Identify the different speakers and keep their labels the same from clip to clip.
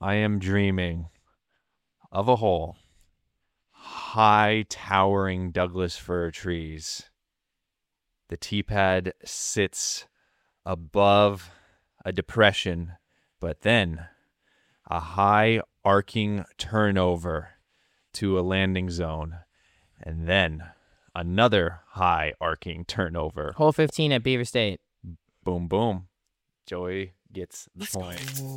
Speaker 1: I am dreaming of a hole, high towering Douglas fir trees. The tee pad sits above a depression, but then a high arcing turnover to a landing zone, and then another high arcing turnover.
Speaker 2: Hole 15 at Beaver State.
Speaker 1: Boom, boom. Joey gets the point.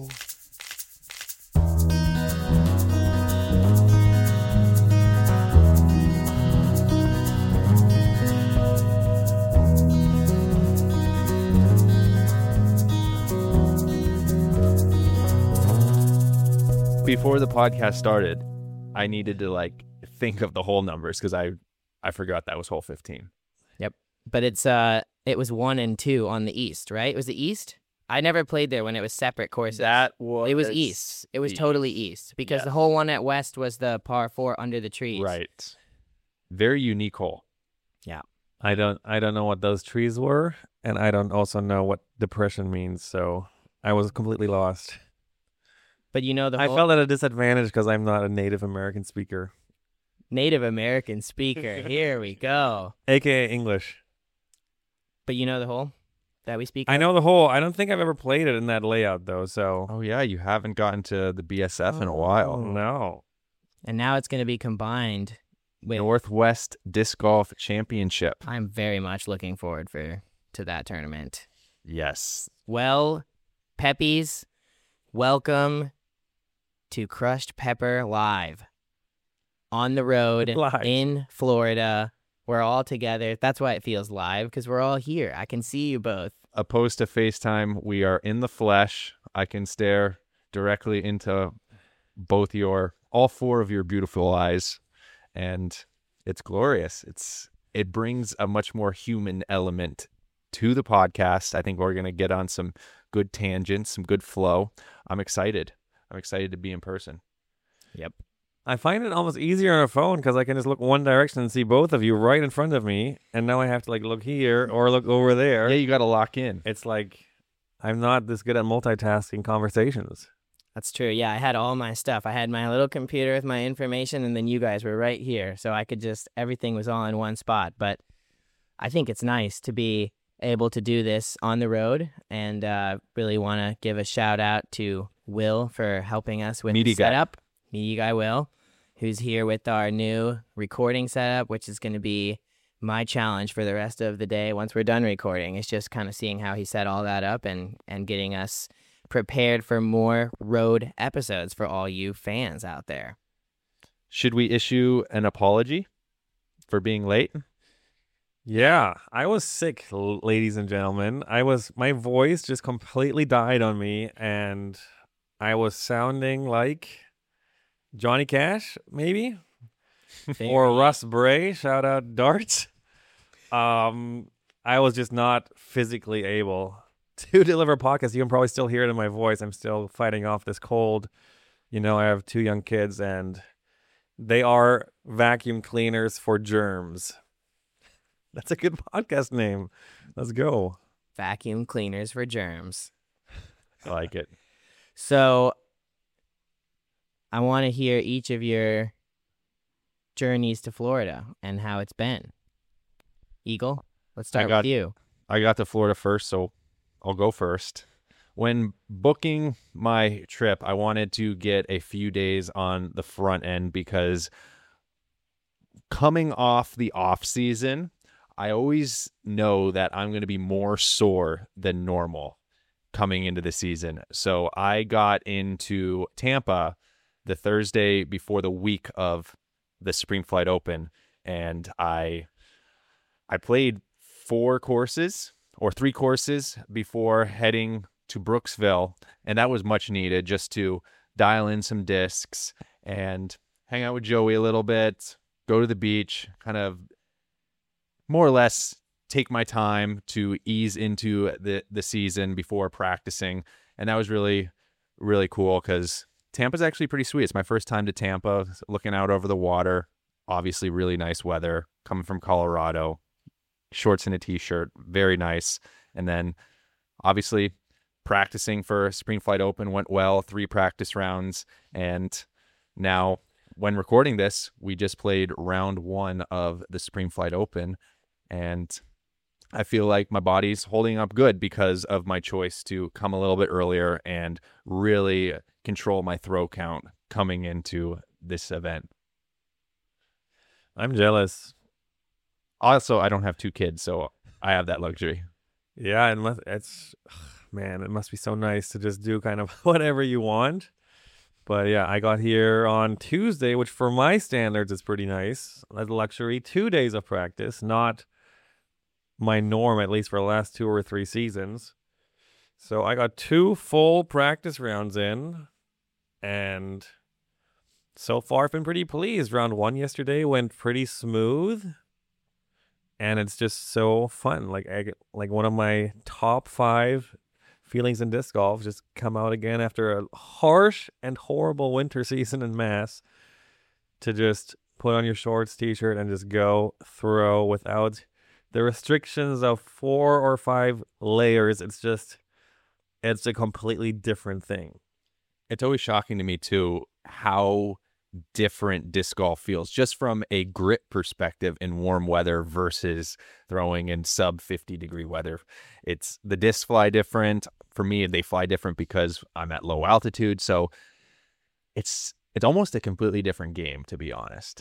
Speaker 1: Before the podcast started, I needed to think of the hole numbers because I forgot that was hole 15.
Speaker 2: Yep. But it was 1 and 2 on the east, right? It was the east? I never played there when it was separate courses. It was east. It was totally east because the whole one at west was the par 4 under the trees.
Speaker 1: Right. Very unique hole.
Speaker 2: Yeah.
Speaker 3: I don't know what those trees were, and I don't also know what depression means, so I was completely lost.
Speaker 2: But
Speaker 3: I felt at a disadvantage because I'm not a Native American speaker.
Speaker 2: Native American speaker. Here we go.
Speaker 3: AKA English.
Speaker 2: But you know the hole that we speak
Speaker 3: I
Speaker 2: of?
Speaker 3: know the hole. I don't think I've ever played it in that layout, though, so...
Speaker 1: Oh, yeah, you haven't gotten to the BSF in a while.
Speaker 3: No.
Speaker 2: And now it's going to be combined with...
Speaker 1: Northwest Disc Golf Championship.
Speaker 2: I'm very much looking forward to that tournament.
Speaker 1: Yes.
Speaker 2: Well, Peppies, welcome to Crushed Pepper Live. On the road
Speaker 3: Live.
Speaker 2: in Florida. We're all together. That's why it feels live, because we're all here. I can see you both.
Speaker 1: Opposed to FaceTime, we are in the flesh. I can stare directly into all 4 of your beautiful eyes, and it's glorious. It brings a much more human element to the podcast. I think we're going to get on some good tangents, some good flow. I'm excited. I'm excited to be in person.
Speaker 2: Yep.
Speaker 3: I find it almost easier on a phone because I can just look one direction and see both of you right in front of me, and now I have to look here or look over there.
Speaker 1: Yeah, you got to lock in.
Speaker 3: It's like I'm not this good at multitasking conversations.
Speaker 2: That's true. Yeah, I had all my stuff. I had my little computer with my information, and then you guys were right here. So I could everything was all in one spot. But I think it's nice to be able to do this on the road, and really want to give a shout out to Will for helping us with the setup. Media guy Will, who's here with our new recording setup, which is going to be my challenge for the rest of the day once we're done recording. It's just kind of seeing how he set all that up and getting us prepared for more road episodes for all you fans out there.
Speaker 1: Should we issue an apology for being late?
Speaker 3: Yeah, I was sick, ladies and gentlemen. My voice just completely died on me, and I was sounding like Johnny Cash, maybe? Or Russ Bray, shout out Darts. I was just not physically able to deliver a podcast. You can probably still hear it in my voice. I'm still fighting off this cold. I have 2 young kids, and they are vacuum cleaners for germs. That's a good podcast name. Let's go.
Speaker 2: Vacuum cleaners for germs.
Speaker 1: I like it.
Speaker 2: So I want to hear each of your journeys to Florida and how it's been. Eagle, let's start with you.
Speaker 1: I got to Florida first, so I'll go first. When booking my trip, I wanted to get a few days on the front end because coming off the off season, I always know that I'm going to be more sore than normal coming into the season. So I got into Tampa the Thursday before the week of the Spring Flight Open, and I played 3 courses before heading to Brooksville, and that was much needed just to dial in some discs and hang out with Joey a little bit, go to the beach, kind of more or less take my time to ease into the season before practicing. And that was really, really cool because Tampa's actually pretty sweet. It's my first time to Tampa, looking out over the water. Obviously, really nice weather. Coming from Colorado, shorts and a t-shirt, very nice. And then, obviously, practicing for Spring Flight Open went well, 3 practice rounds. And now when recording this, we just played round 1 of the Spring Flight Open. And I feel like my body's holding up good because of my choice to come a little bit earlier and really control my throw count coming into this event.
Speaker 3: I'm jealous.
Speaker 1: Also, I don't have 2 kids, so I have that luxury.
Speaker 3: Yeah, it must be so nice to just do kind of whatever you want. But yeah, I got here on Tuesday, which for my standards is pretty nice. I had the luxury 2 days of practice, not my norm, at least for the last 2 or 3 seasons. So I got 2 full practice rounds in, and so far I've been pretty pleased. Round 1 yesterday went pretty smooth, and it's just so fun. Like one of my top 5 feelings in disc golf just come out again after a harsh and horrible winter season in Mass, to just put on your shorts, t-shirt, and just go throw without the restrictions of 4 or 5 layers. It's a completely different thing.
Speaker 1: It's always shocking to me too how different disc golf feels just from a grip perspective in warm weather versus throwing in sub 50 degree weather. It's the discs fly different. For me, they fly different because I'm at low altitude. So it's almost a completely different game, to be honest.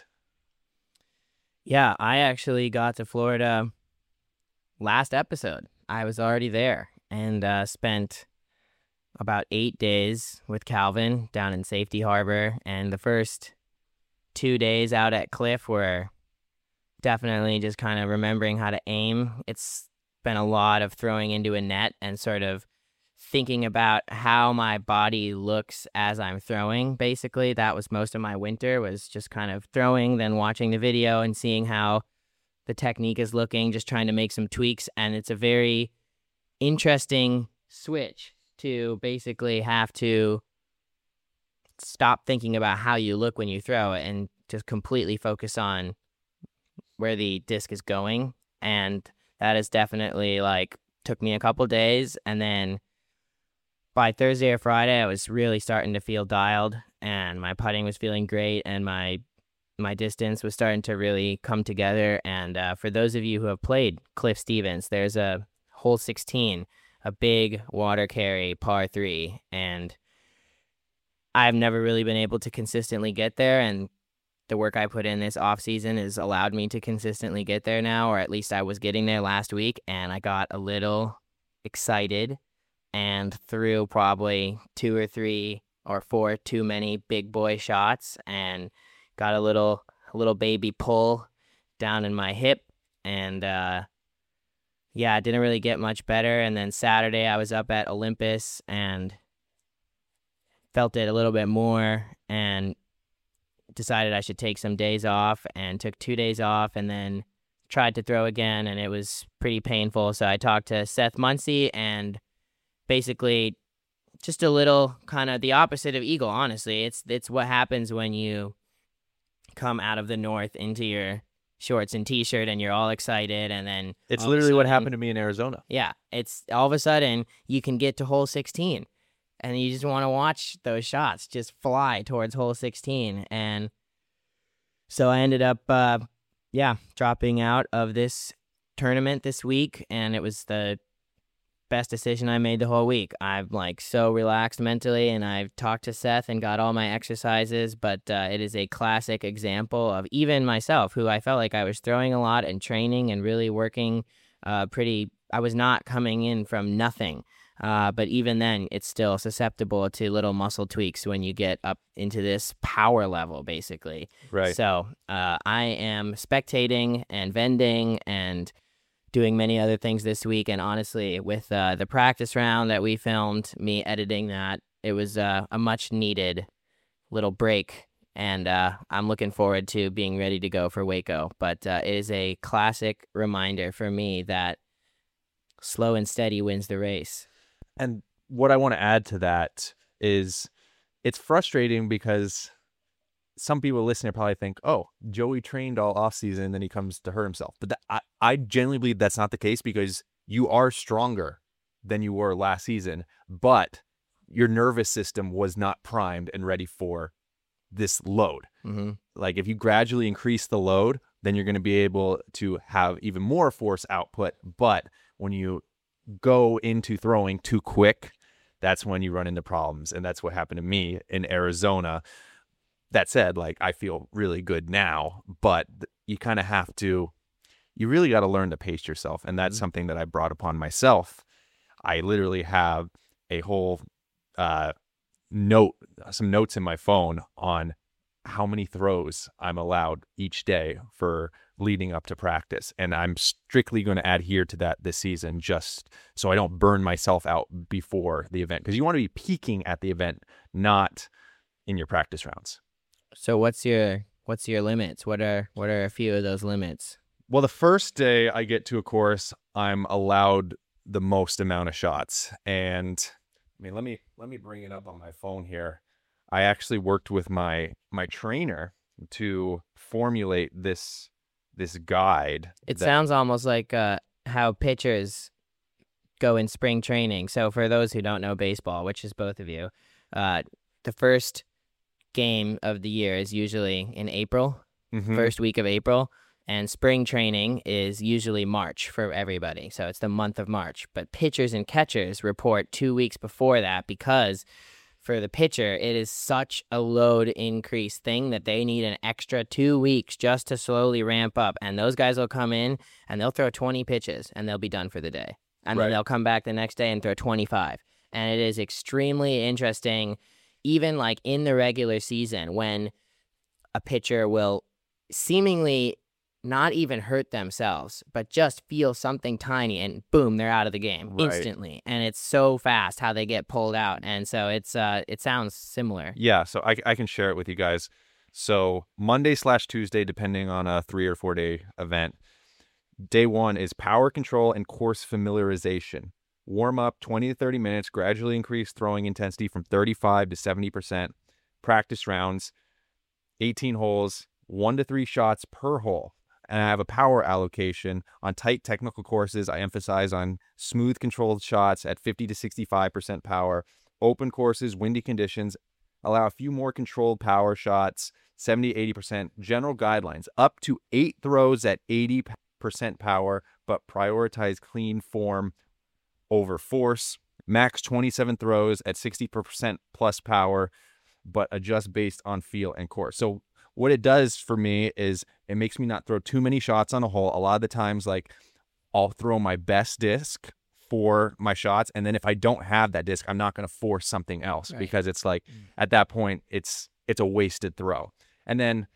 Speaker 2: Yeah, I actually got to Florida last episode. I was already there and spent about 8 days with Calvin down in Safety Harbor. And the first 2 days out at Cliff were definitely just kind of remembering how to aim. It's been a lot of throwing into a net and sort of thinking about how my body looks as I'm throwing. Basically, that was most of my winter, was just kind of throwing, then watching the video and seeing how the technique is looking, just trying to make some tweaks. And it's a very interesting switch to basically have to stop thinking about how you look when you throw it and just completely focus on where the disc is going. And that is definitely took me a couple days. And then by Thursday or Friday, I was really starting to feel dialed, and my putting was feeling great, and my distance was starting to really come together. And for those of you who have played Cliff Stevens, there's a hole 16, a big water carry par 3, and I've never really been able to consistently get there, and the work I put in this off season has allowed me to consistently get there now, or at least I was getting there last week, and I got a little excited and threw probably 2 or 3 or 4 too many big boy shots and got a little baby pull down in my hip. And yeah, it didn't really get much better. And then Saturday I was up at Olympus and felt it a little bit more and decided I should take some days off, and took 2 days off and then tried to throw again, and it was pretty painful. So I talked to Seth Muncie, and basically just a little kind of the opposite of Eagle, honestly. It's what happens when you come out of the north into your shorts and t-shirt and you're all excited, and then
Speaker 1: it's literally what happened to me in Arizona.
Speaker 2: Yeah, it's all of a sudden you can get to hole 16 and you just want to watch those shots just fly towards hole 16. And so I ended up dropping out of this tournament this week, and it was the best decision I made the whole week. I'm so relaxed mentally, and I've talked to Seth and got all my exercises, but it is a classic example of even myself, who I felt like I was throwing a lot and training and really working I was not coming in from nothing. But even then, it's still susceptible to little muscle tweaks when you get up into this power level, basically.
Speaker 1: Right.
Speaker 2: So I am spectating and vending and doing many other things this week. And honestly, with the practice round that we filmed, me editing that, it was a much needed little break. And I'm looking forward to being ready to go for Waco. But it is a classic reminder for me that slow and steady wins the race.
Speaker 1: And what I want to add to that is it's frustrating because some people listening probably think, oh, Joey trained all offseason and then he comes to hurt himself. But I genuinely believe that's not the case, because you are stronger than you were last season, but your nervous system was not primed and ready for this load.
Speaker 2: Mm-hmm.
Speaker 1: Like if you gradually increase the load, then you're going to be able to have even more force output. But when you go into throwing too quick, that's when you run into problems. And that's what happened to me in Arizona. That said, like, I feel really good now, but you kind of have to, you really got to learn to pace yourself. And that's something that I brought upon myself. I literally have a whole some notes in my phone on how many throws I'm allowed each day for leading up to practice. And I'm strictly going to adhere to that this season, just so I don't burn myself out before the event. Because you want to be peaking at the event, not in your practice rounds.
Speaker 2: So what's your limits? What are a few of those limits?
Speaker 1: Well, the first day I get to a course, I'm allowed the most amount of shots. And I mean, let me bring it up on my phone here. I actually worked with my trainer to formulate this guide.
Speaker 2: It sounds almost like how pitchers go in spring training. So for those who don't know baseball, which is both of you, the first game of the year is usually in April, first week of April, and spring training is usually March for everybody. So it's the month of March. But pitchers and catchers report 2 weeks before that because for the pitcher, it is such a load increase thing that they need an extra 2 weeks just to slowly ramp up. And those guys will come in and they'll throw 20 pitches and they'll be done for the day. And then they'll come back the next day and throw 25. And it is extremely interesting, even like in the regular season, when a pitcher will seemingly not even hurt themselves, but just feel something tiny and boom, they're out of the game instantly. And it's so fast how they get pulled out. And so it sounds similar.
Speaker 1: Yeah, so I can share it with you guys. So Monday/Tuesday, depending on a 3 or 4 day event, day one is power control and course familiarization. Warm up 20 to 30 minutes, gradually increase throwing intensity from 35 to 70%. Practice rounds, 18 holes, 1 to 3 shots per hole. And I have a power allocation. On tight technical courses, I emphasize on smooth controlled shots at 50 to 65% power. Open courses, windy conditions, allow a few more controlled power shots, 70 to 80%. General guidelines, up to 8 throws at 80% power, but prioritize clean form over force. Max 27 throws at 60% plus power, but adjust based on feel and course. So what it does for me is it makes me not throw too many shots on a hole. A lot of the times, like, I'll throw my best disc for my shots, and then if I don't have that disc, I'm not going to force something else because it's like at that point it's a wasted throw. And then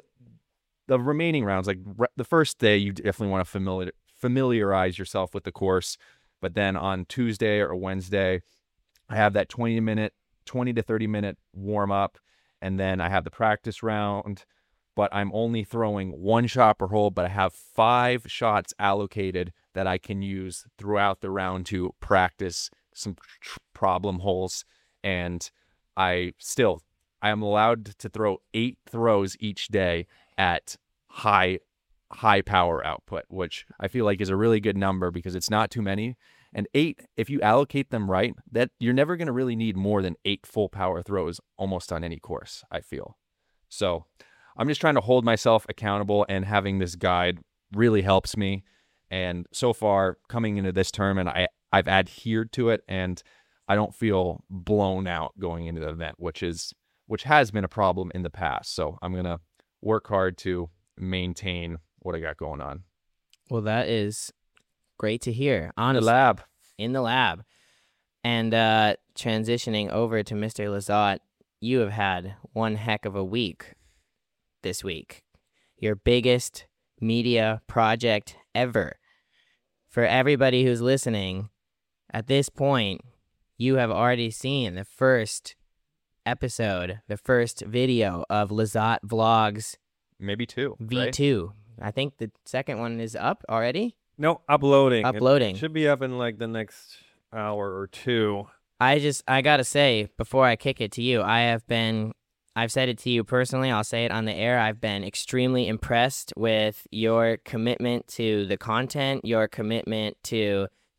Speaker 1: the remaining rounds, like the first day, you definitely want to familiarize yourself with the course, but then on Tuesday or Wednesday, I have that 20 to 30 minute warm up. And then I have the practice round, but I'm only throwing 1 shot per hole, but I have 5 shots allocated that I can use throughout the round to practice some problem holes. And I am allowed to throw 8 throws each day at high power output, which I feel like is a really good number because it's not too many. And 8, if you allocate them right, that you're never going to really need more than 8 full power throws almost on any course, I feel. So I'm just trying to hold myself accountable, and having this guide really helps me. And so far, coming into this tournament, I've adhered to it, and I don't feel blown out going into the event, which has been a problem in the past. So I'm going to work hard to maintain what I got going on.
Speaker 2: Well, that is great to hear. Honestly, in the lab. And transitioning over to Mr. Lizotte, you have had one heck of a week this week. Your biggest media project ever. For everybody who's listening, at this point, you have already seen the first episode, the first video of Lizotte Vlogs.
Speaker 1: Maybe 2.
Speaker 2: V2. Right? I think the second one is up already.
Speaker 3: No, uploading.
Speaker 2: Uploading.
Speaker 3: It should be up in like the next hour or 2.
Speaker 2: I gotta say, before I kick it to you, I've said it to you personally, I'll say it on the air, I've been extremely impressed with your commitment to the content, your commitment to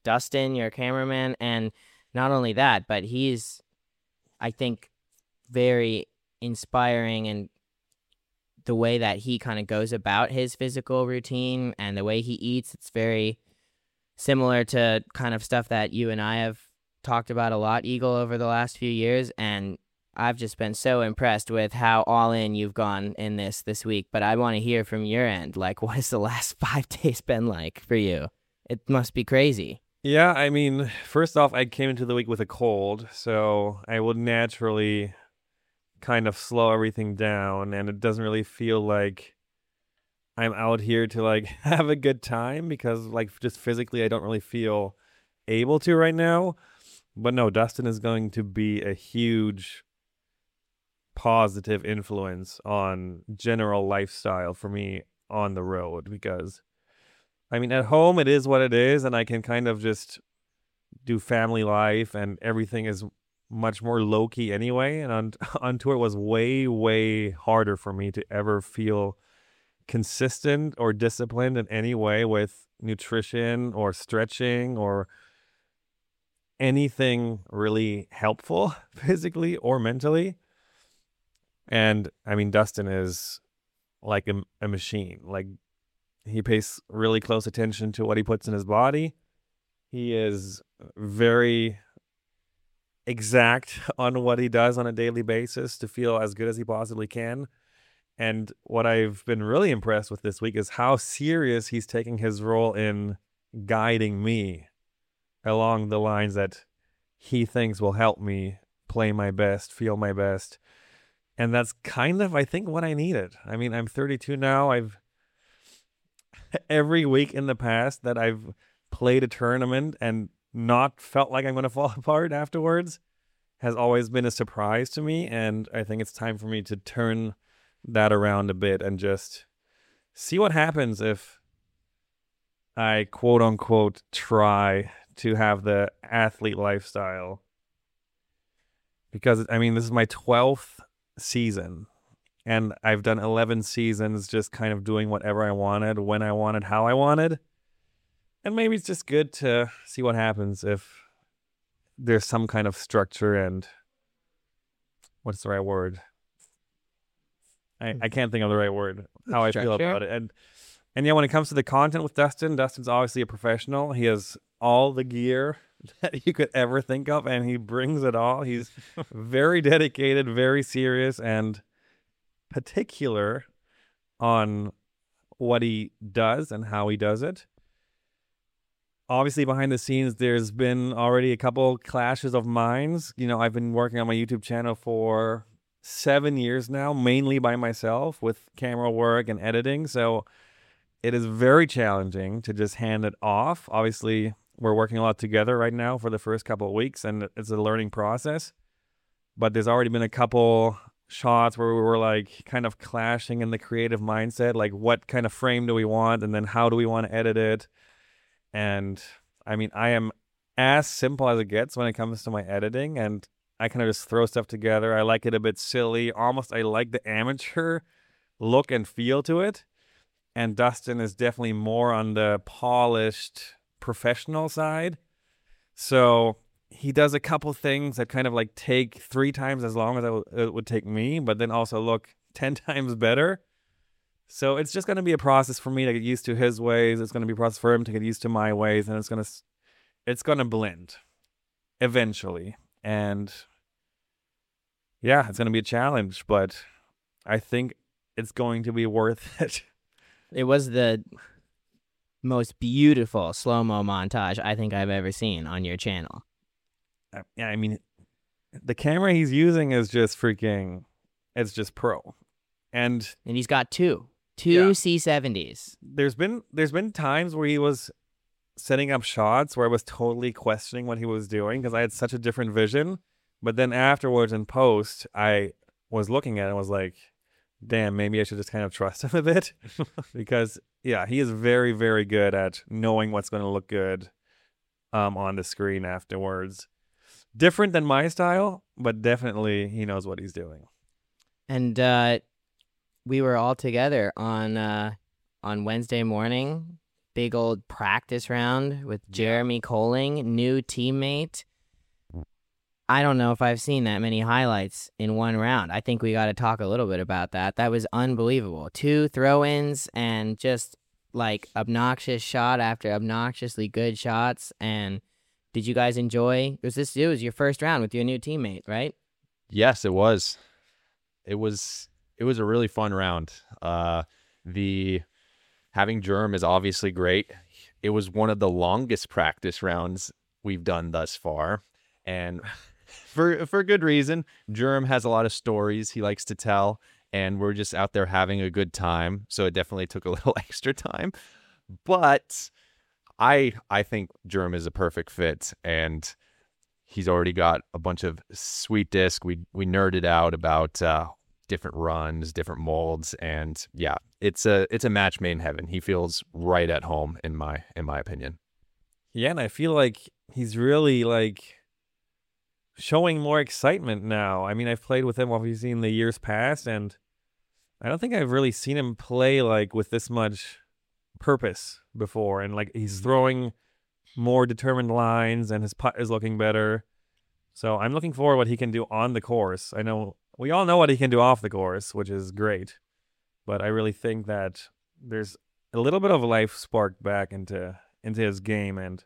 Speaker 2: Dustin, your cameraman, and not only that, but he's, I think, very inspiring, and the way that he kind of goes about his physical routine and the way he eats, it's very similar to kind of stuff that you and I have talked about a lot, Eagle, over the last few years. And I've just been so impressed with how all in you've gone in this week. But I want to hear from your end, like, what has the last 5 days been like for you? It must be crazy.
Speaker 3: Yeah, I mean, first off, I came into the week with a cold, so I would naturally kind of slow everything down, and it doesn't really feel like I'm out here to like have a good time because like just physically I don't really feel able to right now. But no, Dustin is going to be a huge positive influence on general lifestyle for me on the road, because I mean, at home it is what it is, and I can kind of just do family life and everything is much more low-key anyway. And on tour it was way, way harder for me to ever feel consistent or disciplined in any way with nutrition or stretching or anything really helpful physically or mentally. And I mean, Dustin is like a machine. Like, he pays really close attention to what he puts in his body. He is very exact on what he does on a daily basis to feel as good as he possibly can. And what I've been really impressed with this week is how serious he's taking his role in guiding me along the lines that he thinks will help me play my best, feel my best. And that's kind of, I think, what I needed. I mean, I'm 32 now. Every week in the past that I've played a tournament and not felt like I'm going to fall apart afterwards has always been a surprise to me. And I think it's time for me to turn that around a bit and just see what happens if I quote unquote try to have the athlete lifestyle. Because I mean, this is my 12th season and I've done 11 seasons just kind of doing whatever I wanted, when I wanted, how I wanted. And maybe it's just good to see what happens if there's some kind of structure and what's the right word? I can't think of the right word, how I feel about it. And yeah, when it comes to the content with Dustin's obviously a professional. He has all the gear that you could ever think of, and he brings it all. He's very dedicated, very serious, and particular on what he does and how he does it. Obviously, behind the scenes, there's been already a couple clashes of minds. You know, I've been working on my YouTube channel for 7 years now, mainly by myself with camera work and editing. So it is very challenging to just hand it off. Obviously, we're working a lot together right now for the first couple of weeks, and it's a learning process. But there's already been a couple shots where we were like kind of clashing in the creative mindset, like what kind of frame do we want, and then how do we want to edit it. And I mean, I am as simple as it gets when it comes to my editing, and I kind of just throw stuff together. I like it a bit silly. Almost, I like the amateur look and feel to it. And Dustin is definitely more on the polished professional side. So he does a couple things that kind of like take 3 times as long as it would take me, but then also look 10 times better. So it's just going to be a process for me to get used to his ways. It's going to be a process for him to get used to my ways, and it's going to blend eventually. And yeah, it's going to be a challenge, but I think it's going to be worth it.
Speaker 2: It was the most beautiful slow-mo montage I think I've ever seen on your channel.
Speaker 3: Yeah, I mean, the camera he's using is just freaking, it's just pro. And
Speaker 2: he's got two C70s.
Speaker 3: There's been times where he was setting up shots where I was totally questioning what he was doing because I had such a different vision. But then afterwards in post, I was looking at it and was like, damn, maybe I should just kind of trust him a bit. Because, yeah, he is very, very good at knowing what's going to look good on the screen afterwards. Different than my style, but definitely he knows what he's doing.
Speaker 2: And we were all together on Wednesday morning big old practice round with Jeremy Colling, new teammate. I don't know if I've seen that many highlights in one round. I think we got to talk a little bit about that. That was unbelievable. 2 throw-ins and just like obnoxious shot after obnoxiously good shots. And did you guys enjoy? It was your first round with your new teammate, right?
Speaker 1: Yes, it was. It was a really fun round. The having Germ is obviously great. It was one of the longest practice rounds we've done thus far, and for good reason. Germ has a lot of stories he likes to tell, and we're just out there having a good time. So it definitely took a little extra time, but I think Germ is a perfect fit, and he's already got a bunch of sweet disc. We nerded out about different runs, different molds, and yeah, it's a match made in heaven. He feels right at home in my opinion.
Speaker 3: Yeah, and I feel like he's really like showing more excitement now. I mean, I've played with him obviously in the years past, and I don't think I've really seen him play like with this much purpose before. And like he's throwing more determined lines, and his putt is looking better. So I'm looking forward to what he can do on the course. I know we all know what he can do off the course, which is great, but I really think that there's a little bit of life sparked back into his game, and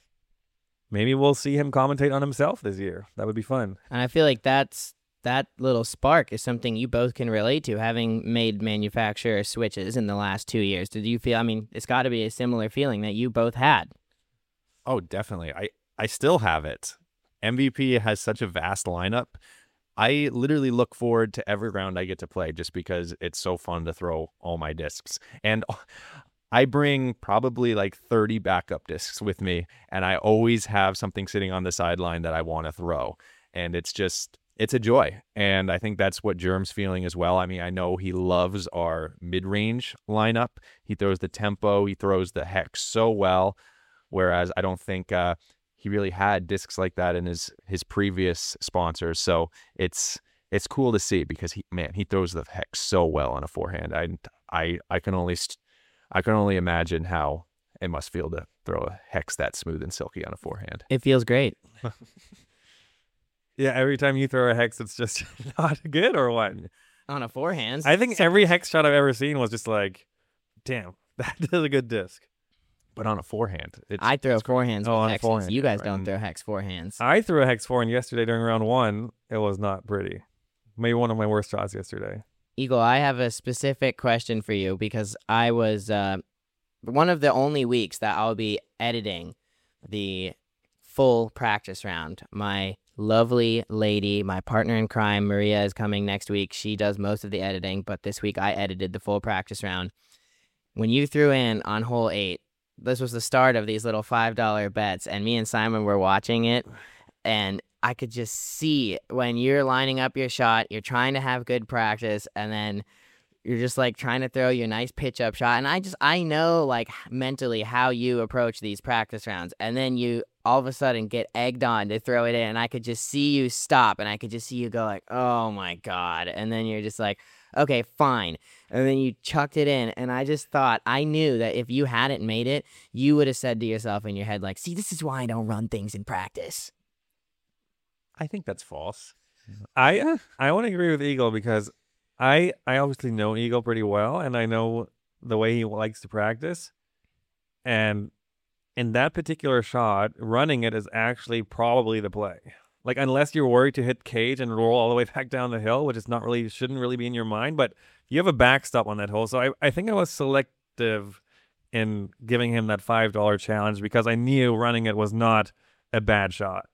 Speaker 3: maybe we'll see him commentate on himself this year. That would be fun.
Speaker 2: And I feel like that little spark is something you both can relate to, having made manufacturer switches in the last 2 years. Did you feel, I mean, it's got to be a similar feeling that you both had.
Speaker 1: Oh, definitely. I still have it. MVP has such a vast lineup. I literally look forward to every round I get to play just because it's so fun to throw all my discs. And I bring probably like 30 backup discs with me, and I always have something sitting on the sideline that I want to throw. And it's a joy. And I think that's what Germ's feeling as well. I mean, I know he loves our mid-range lineup. He throws the tempo, he throws the hex so well, whereas I don't think he really had discs like that in his previous sponsors. So it's cool to see because he throws the hex so well on a forehand. I can only imagine how it must feel to throw a hex that smooth and silky on a forehand.
Speaker 2: It feels great.
Speaker 3: Yeah, every time you throw a hex, it's just not good, or what?
Speaker 2: On a forehand.
Speaker 3: I think every hex shot I've ever seen was just like, damn, that is a good disc.
Speaker 1: But on a forehand,
Speaker 2: I throw forehands
Speaker 3: on
Speaker 2: with
Speaker 3: a
Speaker 2: hexes.
Speaker 3: forehand,
Speaker 2: You guys
Speaker 3: right.
Speaker 2: don't throw hex forehands.
Speaker 3: I threw a hex forehand yesterday during round 1. It was not pretty. Maybe one of my worst shots yesterday.
Speaker 2: Eagle, I have a specific question for you because I was one of the only weeks that I'll be editing the full practice round. My lovely lady, my partner in crime, Maria, is coming next week. She does most of the editing, but this week I edited the full practice round. When you threw in on hole 8, this was the start of these little $5 bets, and me and Simon were watching it, and I could just see when you're lining up your shot, you're trying to have good practice, and then you're just like trying to throw your nice pitch up shot. And I know like mentally how you approach these practice rounds, and then you all of a sudden get egged on to throw it in, and I could just see you stop, and I could just see you go like, oh my God. And then you're just like, okay, fine. And then you chucked it in, and I just thought, I knew that if you hadn't made it, you would have said to yourself in your head, like, see, this is why I don't run things in practice.
Speaker 1: I think that's false.
Speaker 3: I want to agree with Eagle because I obviously know Eagle pretty well, and I know the way he likes to practice. And in that particular shot, running it is actually probably the play. Like, unless you're worried to hit cage and roll all the way back down the hill, which is not really, shouldn't really be in your mind, but you have a backstop on that hole. So I think I was selective in giving him that $5 challenge because I knew running it was not a bad shot.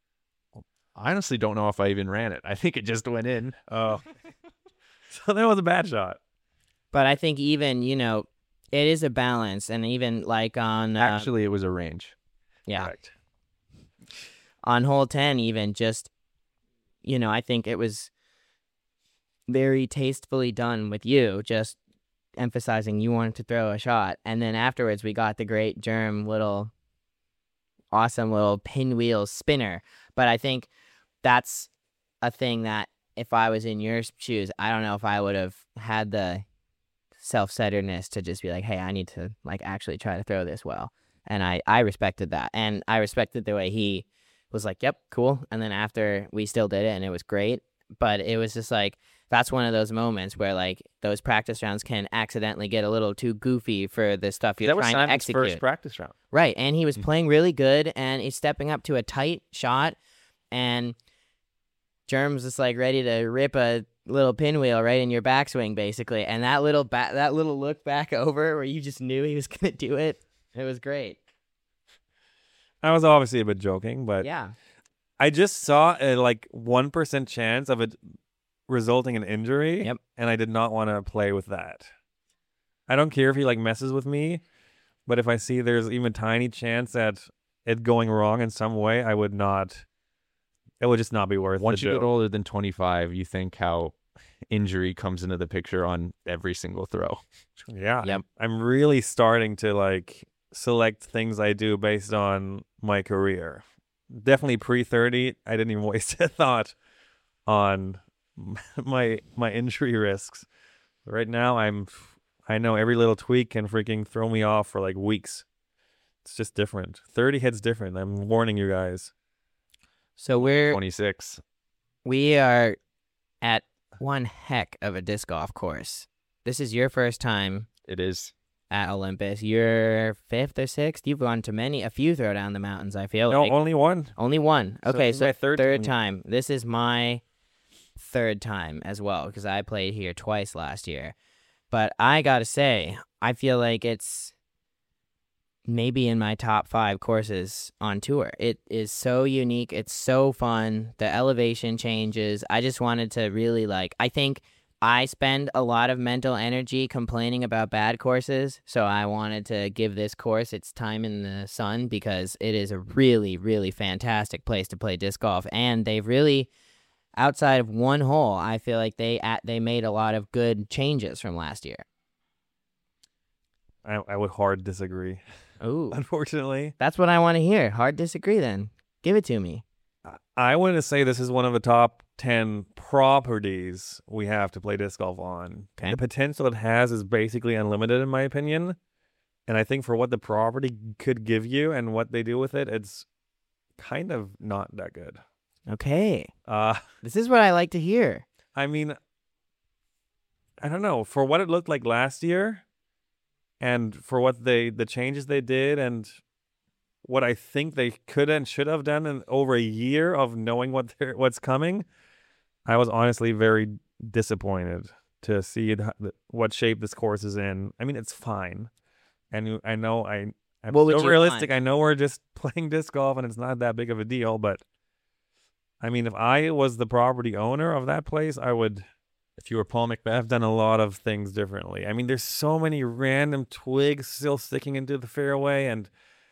Speaker 1: I honestly don't know if I even ran it. I think it just went in.
Speaker 3: Oh. So that was a bad shot.
Speaker 2: But I think even, it is a balance. And even like on...
Speaker 1: Actually, it was a range.
Speaker 2: Yeah.
Speaker 3: Correct.
Speaker 2: On hole 10 even, just, I think it was very tastefully done with you, just emphasizing you wanted to throw a shot. And then afterwards, we got the great Germ awesome little pinwheel spinner. But I think that's a thing that if I was in your shoes, I don't know if I would have had the self-centeredness to just be like, hey, I need to like actually try to throw this well. And I respected that. And I respected the way he was like, yep, cool. And then after we still did it and it was great. But it was just like, that's one of those moments where like those practice rounds can accidentally get a little too goofy for the stuff you're
Speaker 1: That was
Speaker 2: trying to
Speaker 1: Simon's
Speaker 2: execute.
Speaker 1: first practice round.
Speaker 2: Right. And he was playing really good and he's stepping up to a tight shot. And Germ's just like ready to rip a little pinwheel right in your backswing, basically. And that little look back over where you just knew he was going to do it. It was great.
Speaker 3: I was obviously a bit joking, but
Speaker 2: Yeah.
Speaker 3: I just saw a like 1% chance of it resulting in injury.
Speaker 2: Yep.
Speaker 3: And I did not want to play with that. I don't care if he like messes with me, but if I see there's even a tiny chance at it going wrong in some way, I would not. It would just not be worth
Speaker 1: Once
Speaker 3: the
Speaker 1: you get
Speaker 3: joke.
Speaker 1: older than 25, you think how injury comes into the picture on every single throw.
Speaker 3: Yeah.
Speaker 2: Yep.
Speaker 3: I'm really starting to like select things I do based on my career. Definitely pre-30, I didn't even waste a thought on my injury risks. Right now I know every little tweak can freaking throw me off for like weeks. It's just different. 30 hits different. I'm warning you guys.
Speaker 2: So
Speaker 1: 26.
Speaker 2: we are at one heck of a disc golf course. This is your first time
Speaker 1: It is.
Speaker 2: at Olympus. You're fifth or sixth. You've gone to a few throw down the mountains, I feel
Speaker 3: No,
Speaker 2: like.
Speaker 3: only one.
Speaker 2: Only one.
Speaker 3: So
Speaker 2: Okay,
Speaker 3: this is
Speaker 2: so
Speaker 3: my third time.
Speaker 2: time. This is my third time as well because I played here twice last year. But I got to say, I feel like it's maybe in my top 5 courses on tour. It is so unique. It's so fun. The elevation changes. I just wanted to really I think I spend a lot of mental energy complaining about bad courses, so I wanted to give this course its time in the sun because it is a really, really fantastic place to play disc golf. And they've really, outside of one hole, I feel like they made a lot of good changes from last year.
Speaker 3: I would hard disagree.
Speaker 2: Ooh,
Speaker 3: Unfortunately,
Speaker 2: that's what I want to hear. Hard disagree then. Give it to me.
Speaker 3: I want to say this is one of the top 10 properties we have to play disc golf on.
Speaker 2: Okay.
Speaker 3: The potential it has is basically unlimited, in my opinion. And I think for what the property could give you and what they do with it, it's kind of not that good.
Speaker 2: Okay. This is what I like to hear.
Speaker 3: I mean, I don't know. For what it looked like last year, and for what the changes they did, and what I think they could and should have done in over a year of knowing what's coming, I was honestly very disappointed to see what shape this course is in. I mean, it's fine, and I know I'm
Speaker 2: What would
Speaker 3: so
Speaker 2: you
Speaker 3: realistic.
Speaker 2: want?
Speaker 3: I know we're just playing disc golf, and it's not that big of a deal. But I mean, if I was the property owner of that place, I would.
Speaker 1: If you were Paul McBeth,
Speaker 3: I've done a lot of things differently. I mean, there's so many random twigs still sticking into the fairway and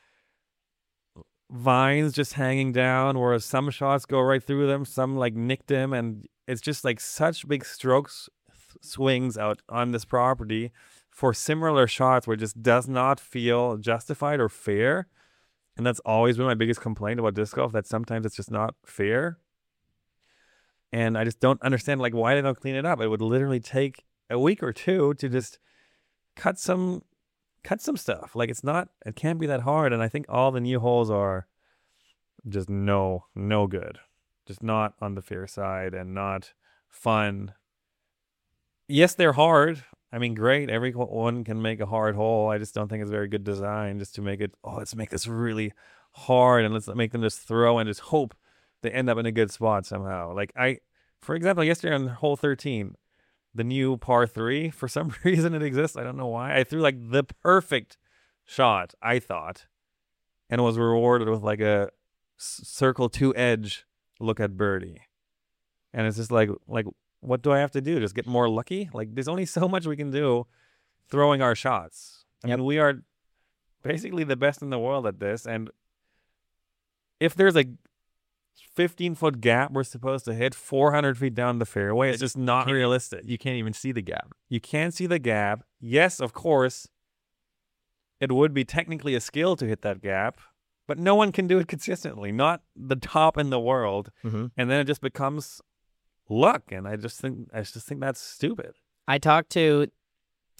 Speaker 3: vines just hanging down, whereas some shots go right through them, some like nick them, and it's just like such big strokes swings out on this property for similar shots where it just does not feel justified or fair. And that's always been my biggest complaint about disc golf, that sometimes it's just not fair. And I just don't understand why they don't clean it up. It would literally take a week or two to just cut some stuff. It can't be that hard. And I think all the new holes are just no good. Just not on the fair side and not fun. Yes, they're hard. I mean, great. Everyone can make a hard hole. I just don't think it's very good design just to make it, let's make this really hard and let's make them just throw and just hope they end up in a good spot somehow. For example, yesterday on hole 13, the new par 3, for some reason it exists. I don't know why. I threw the perfect shot, I thought, and was rewarded with a circle 2 edge look at birdie. And it's just what do I have to do? Just get more lucky? There's only so much we can do throwing our shots. I mean, we are basically the best in the world at this. And if there's a 15-foot gap we're supposed to hit 400 feet down the fairway, it's just not realistic.
Speaker 1: you can't even see the gap.
Speaker 3: You can't see the gap. Yes, of course, it would be technically a skill to hit that gap, but no one can do it consistently, not the top in the world.
Speaker 2: Mm-hmm.
Speaker 3: And then it just becomes luck, and I just think that's stupid.
Speaker 2: I talked to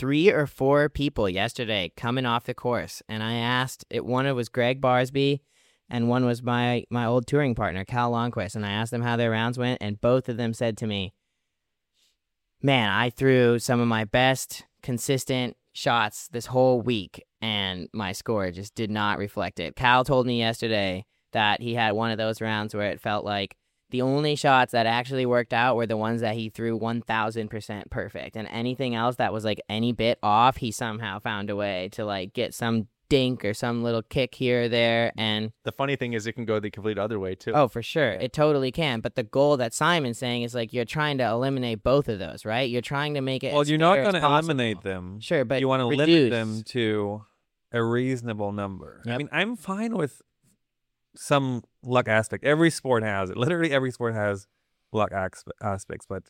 Speaker 2: 3 or 4 people yesterday coming off the course, and I asked it. One was Greg Barsby, and one was my old touring partner Cal Longquist, and I asked them how their rounds went, and both of them said to me, "Man, I threw some of my best consistent shots this whole week, and my score just did not reflect it." Cal told me yesterday that he had one of those rounds where it felt like the only shots that actually worked out were the ones that he threw 1,000% perfect. And anything else that was like any bit off, he somehow found a way to like get some dink or some little kick here or there. And
Speaker 1: The funny thing is it can go the complete other way too.
Speaker 2: oh, for sure. It totally can. But the goal that Simon's saying is like you're trying to eliminate both of those, right? You're trying to make it.
Speaker 3: Well,
Speaker 2: as
Speaker 3: you're not
Speaker 2: fair as
Speaker 3: going to
Speaker 2: possible.
Speaker 3: eliminate them.
Speaker 2: Sure, but
Speaker 3: you want to limit
Speaker 2: reduce.
Speaker 3: them to a reasonable number. I
Speaker 2: Yep.
Speaker 3: mean, I'm fine with some luck aspect. Every sport has it. Literally every sport has luck aspects, but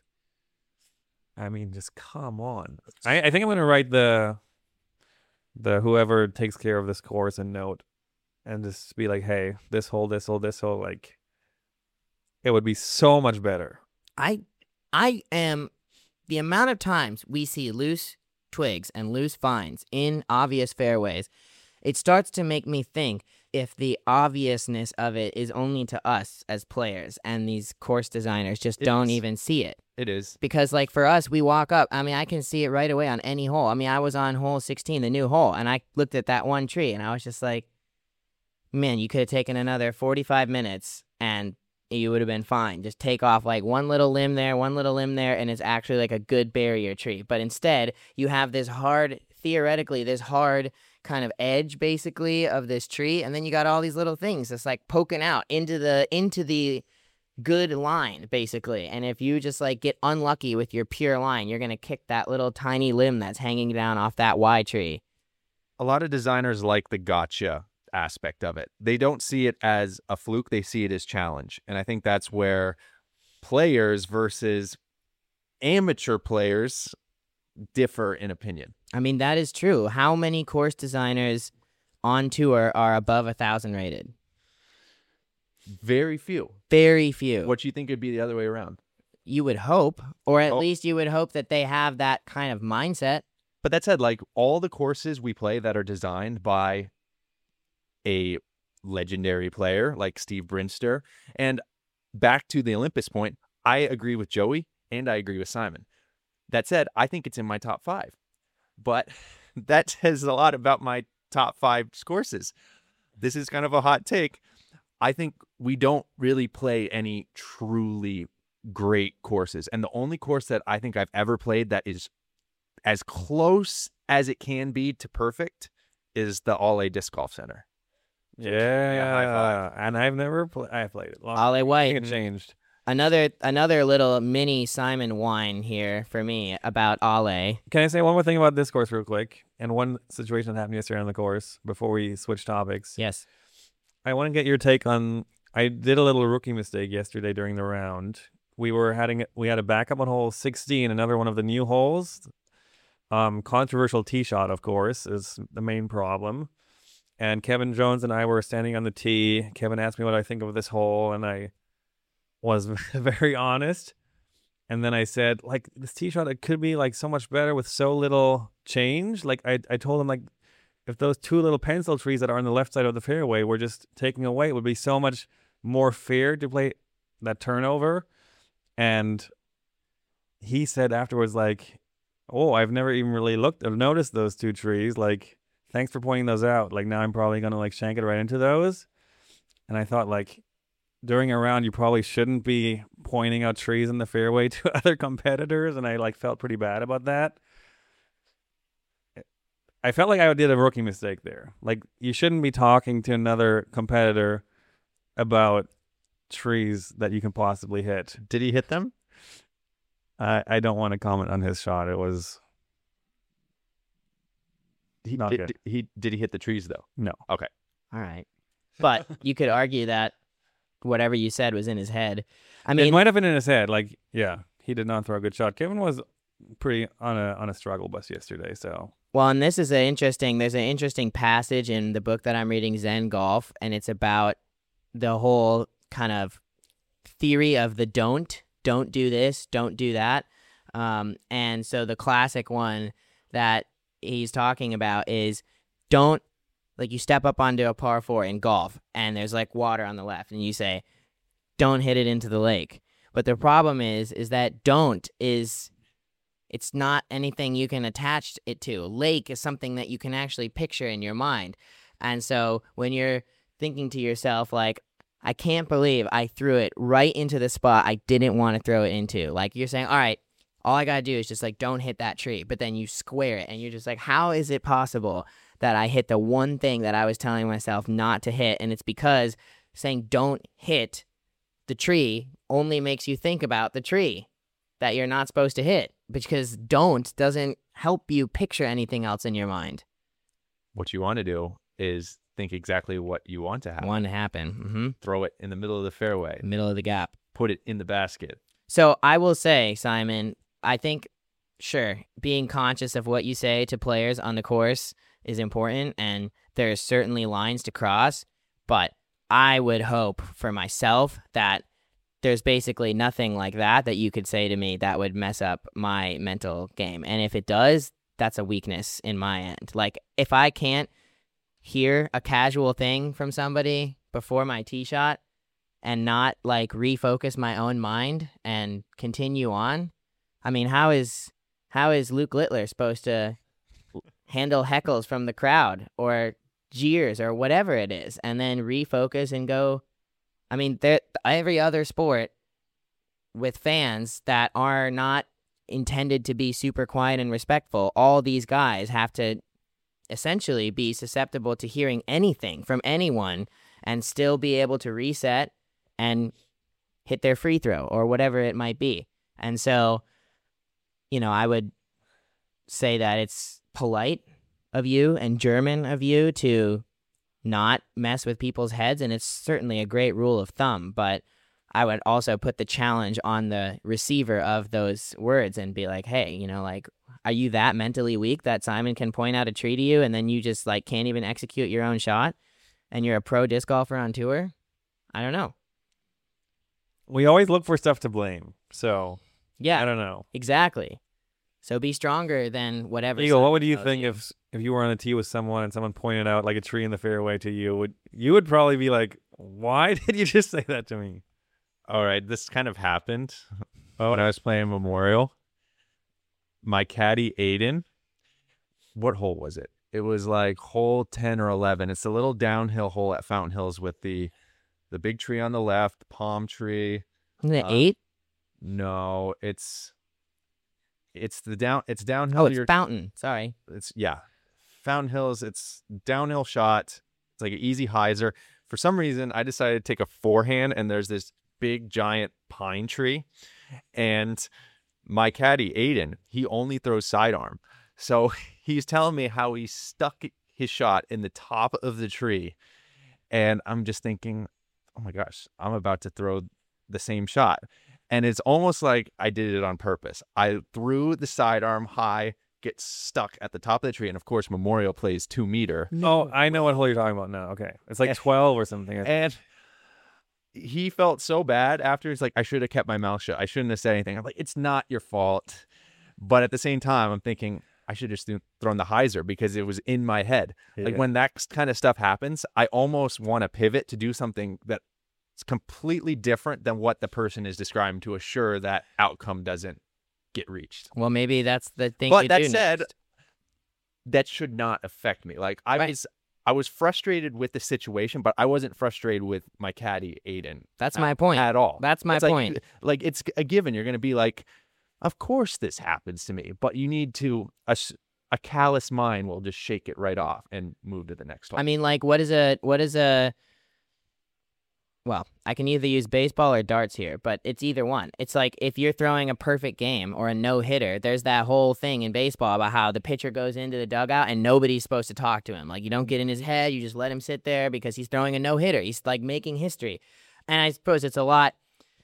Speaker 3: I mean, just come on. I think I'm going to write the whoever takes care of this course a note and just be like, hey, this hole, like, it would be so much better.
Speaker 2: I am the amount of times we see loose twigs and loose vines in obvious fairways, it starts to make me think if the obviousness of it is only to us as players and these course designers just
Speaker 1: It
Speaker 2: don't
Speaker 1: is.
Speaker 2: even see it.
Speaker 1: It is.
Speaker 2: Because like for us, we walk up, I mean, I can see it right away on any hole. I mean, I was on hole 16, the new hole, and I looked at that one tree and I was just like, man, you could have taken another 45 minutes and you would have been fine. Just take off like one little limb there, and it's actually like a good barrier tree. But instead, you have this hard, theoretically, this hard kind of edge basically of this tree, and then you got all these little things just like poking out into the good line basically. And if you just like get unlucky with your pure line, you're gonna kick that little tiny limb that's hanging down off that Y tree.
Speaker 1: A lot of designers like the gotcha aspect of it. They don't see it as a fluke, they see it as challenge. And I think that's where players versus amateur players differ in opinion.
Speaker 2: I mean, that is true. How many course designers on tour are above 1,000 rated?
Speaker 1: Very few.
Speaker 2: Very few.
Speaker 1: What do you think would be the other way around?
Speaker 2: You would hope, or at
Speaker 1: Oh.
Speaker 2: least you would hope that they have that kind of mindset.
Speaker 1: But that said, like all the courses we play that are designed by a legendary player like Steve Brinster, and back to the Olympus point, I agree with Joey and I agree with Simon. That said, I think it's in my top 5. But that says a lot about my top 5 courses. This is kind of a hot take. I think we don't really play any truly great courses. And the only course that I think I've ever played that is as close as it can be to perfect is the All A Disc Golf Center. high five.
Speaker 3: And I've never I played it. Long
Speaker 2: Ale
Speaker 3: I
Speaker 2: White.
Speaker 3: think it changed.
Speaker 2: Another little mini Simon whine here for me about Ale.
Speaker 3: Can I say one more thing about this course real quick? And one situation that happened yesterday on the course before we switch topics.
Speaker 2: Yes.
Speaker 3: I want to get your take on. I did a little rookie mistake yesterday during the round. We had a backup on hole 16, another one of the new holes. Controversial tee shot, of course, is the main problem. And Kevin Jones and I were standing on the tee. Kevin asked me what I think of this hole, and I was very honest. And then I said, like, this tee shot, it could be like so much better with so little change. Like I told him, like, if those 2 little pencil trees that are on the left side of the fairway were just taken away, it would be so much more fair to play that turnover. And he said afterwards, like, oh, I've never even really noticed those 2 trees. Like, thanks for pointing those out. Like, now I'm probably going to like shank it right into those. And I thought, like, during a round, you probably shouldn't be pointing out trees in the fairway to other competitors. And I like felt pretty bad about that. I felt like I did a rookie mistake there. Like, you shouldn't be talking to another competitor about trees that you can possibly hit.
Speaker 1: Did he hit them?
Speaker 3: I don't want to comment on his shot. It was not good.
Speaker 1: Did he hit the trees though?
Speaker 3: No.
Speaker 2: All right. But you could argue that whatever you said was in his head. I
Speaker 3: It
Speaker 2: mean,
Speaker 3: might have been in his head. Like, yeah, he did not throw a good shot. Kevin was pretty on a struggle bus yesterday. So
Speaker 2: well, and this is there's an interesting passage in the book that I'm reading, Zen Golf, and it's about the whole kind of theory of the don't do this, don't do that. And so the classic one that he's talking about is don't, like, you step up onto a par 4 in golf and there's like water on the left and you say, don't hit it into the lake. But the problem is that don't is, it's not anything you can attach it to. Lake is something that you can actually picture in your mind. And so when you're thinking to yourself, like, I can't believe I threw it right into the spot I didn't want to throw it into. Like, you're saying, all right, all I got to do is just, like, don't hit that tree. But then you square it, and you're just like, how is it possible that I hit the one thing that I was telling myself not to hit? And it's because saying don't hit the tree only makes you think about the tree that you're not supposed to hit, because don't doesn't help you picture anything else in your mind.
Speaker 1: What you want to do is think exactly what you want to happen.
Speaker 2: Want to happen. Mm-hmm.
Speaker 1: Throw it in the middle of the fairway.
Speaker 2: Middle of the gap.
Speaker 1: Put it in the basket.
Speaker 2: So I will say, Simon, I think, sure, being conscious of what you say to players on the course is important, and there's certainly lines to cross, but I would hope for myself that there's basically nothing like that you could say to me that would mess up my mental game. And if it does, that's a weakness in my end. Like, if I can't hear a casual thing from somebody before my tee shot and not, like, refocus my own mind and continue on, I mean, how is Luke Littler supposed to handle heckles from the crowd or jeers or whatever it is and then refocus and go? I mean, every other sport with fans that are not intended to be super quiet and respectful, all these guys have to essentially be susceptible to hearing anything from anyone and still be able to reset and hit their free throw or whatever it might be. And so, I would say that it's polite of you and German of you to not mess with people's heads, and it's certainly a great rule of thumb, but I would also put the challenge on the receiver of those words and be like, hey, like, are you that mentally weak that Simon can point out a tree to you and then you just, like, can't even execute your own shot and you're a pro disc golfer on tour? I don't know.
Speaker 3: We always look for stuff to blame, so
Speaker 2: yeah,
Speaker 3: I don't know.
Speaker 2: Exactly. So be stronger than whatever.
Speaker 3: Eagle, what would you think if you were on a tee with someone and someone pointed out, like, a tree in the fairway to you? You would probably be like, why did you just say that to me?
Speaker 1: All right, this kind of happened when I was playing Memorial. My caddy, Aiden, what hole was it? It was like hole 10 or 11. It's a little downhill hole at Fountain Hills with the big tree on the left, the palm tree.
Speaker 2: Isn't it 8?
Speaker 1: No, it's downhill.
Speaker 2: Oh, it's Fountain. Sorry.
Speaker 1: Fountain Hills. It's downhill shot. It's like an easy hyzer. For some reason, I decided to take a forehand, and there's this big giant pine tree, and my caddy Aiden, he only throws sidearm. So he's telling me how he stuck his shot in the top of the tree, and I'm just thinking, oh my gosh, I'm about to throw the same shot. And it's almost like I did it on purpose. I threw the sidearm high, get stuck at the top of the tree, and of course Memorial plays 2 meter.
Speaker 3: Oh, I know what hole you're talking about now. Okay, it's like 12 or something.
Speaker 1: And he felt so bad after. He's like, I should have kept my mouth shut. I shouldn't have said anything. I'm like, it's not your fault. But at the same time, I'm thinking I should have just thrown the hyzer because it was in my head. Yeah. Like, when that kind of stuff happens, I almost want to pivot to do something that's completely different than what the person is describing to assure that outcome doesn't get reached.
Speaker 2: Well, maybe that's the thing.
Speaker 1: But that said, that should not affect me. Like, I was frustrated with the situation, but I wasn't frustrated with my caddy, Aiden.
Speaker 2: That's my point.
Speaker 1: At all.
Speaker 2: That's my point.
Speaker 1: Like, it's a given. You're going to be like, of course this happens to me, but you need to, a callous mind will just shake it right off and move to the next one.
Speaker 2: I mean, like, what is a, well, I can either use baseball or darts here, but it's either one. It's like, if you're throwing a perfect game or a no-hitter, there's that whole thing in baseball about how the pitcher goes into the dugout and nobody's supposed to talk to him. Like, you don't get in his head. You just let him sit there because he's throwing a no-hitter. He's, like, making history. And I suppose it's a lot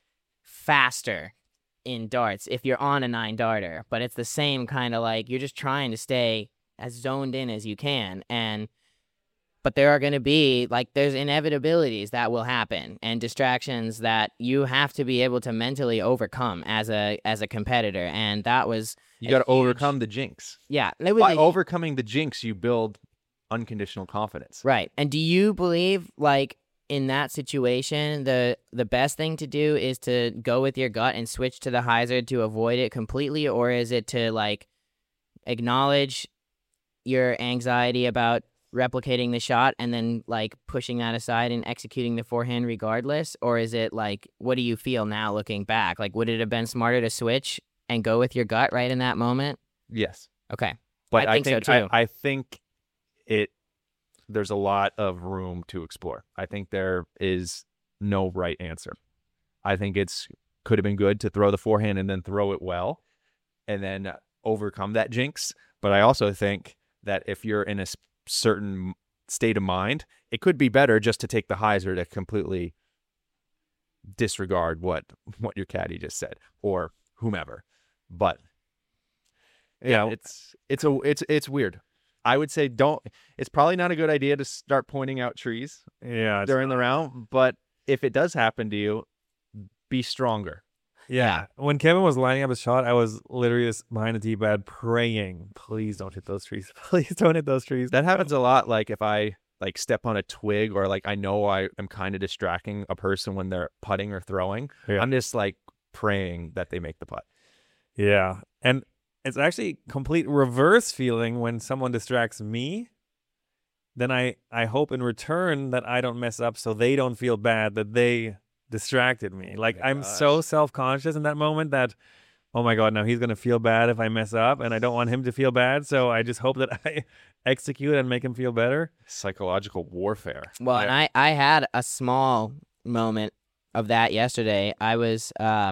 Speaker 2: faster in darts if you're on a 9-darter, but it's the same kind of, like, you're just trying to stay as zoned in as you can. But there are going to be, like, there's inevitabilities that will happen and distractions that you have to be able to mentally overcome as a competitor. And that was
Speaker 1: You got to overcome the jinx.
Speaker 2: Yeah. It was
Speaker 1: By overcoming the jinx, you build unconditional confidence.
Speaker 2: Right. And do you believe, like, in that situation, the best thing to do is to go with your gut and switch to the hyzer to avoid it completely? Or is it to, like, acknowledge your anxiety about replicating the shot and then, like, pushing that aside and executing the forehand regardless? Or is it, like, what do you feel now looking back? Like, would it have been smarter to switch and go with your gut right in that moment?
Speaker 1: Yes.
Speaker 2: Okay.
Speaker 1: But
Speaker 2: I think so, too.
Speaker 1: I think there's a lot of room to explore. I think there is no right answer. I think could have been good to throw the forehand and then throw it well and then overcome that jinx. But I also think that if you're in a certain state of mind, it could be better just to take the hyzer to completely disregard what your caddy just said or whomever. But yeah, it's weird. I would say it's probably not a good idea to start pointing out trees during the round, but if it does happen to you, be stronger.
Speaker 3: Yeah. When Kevin was lining up his shot, I was literally just behind the tee pad praying, please don't hit those trees. Please don't hit those trees.
Speaker 1: That happens a lot. Like if I like step on a twig or like I know I am kind of distracting a person when they're putting or throwing, I'm just like praying that they make the putt.
Speaker 3: Yeah. And it's actually complete reverse feeling when someone distracts me. Then I hope in return that I don't mess up so they don't feel bad that they distracted me. Like I'm so self-conscious in that moment that, oh my God, now he's going to feel bad if I mess up and I don't want him to feel bad. So I just hope that I execute and make him feel better.
Speaker 1: Psychological warfare.
Speaker 2: Well, and I had a small moment of that yesterday. I was,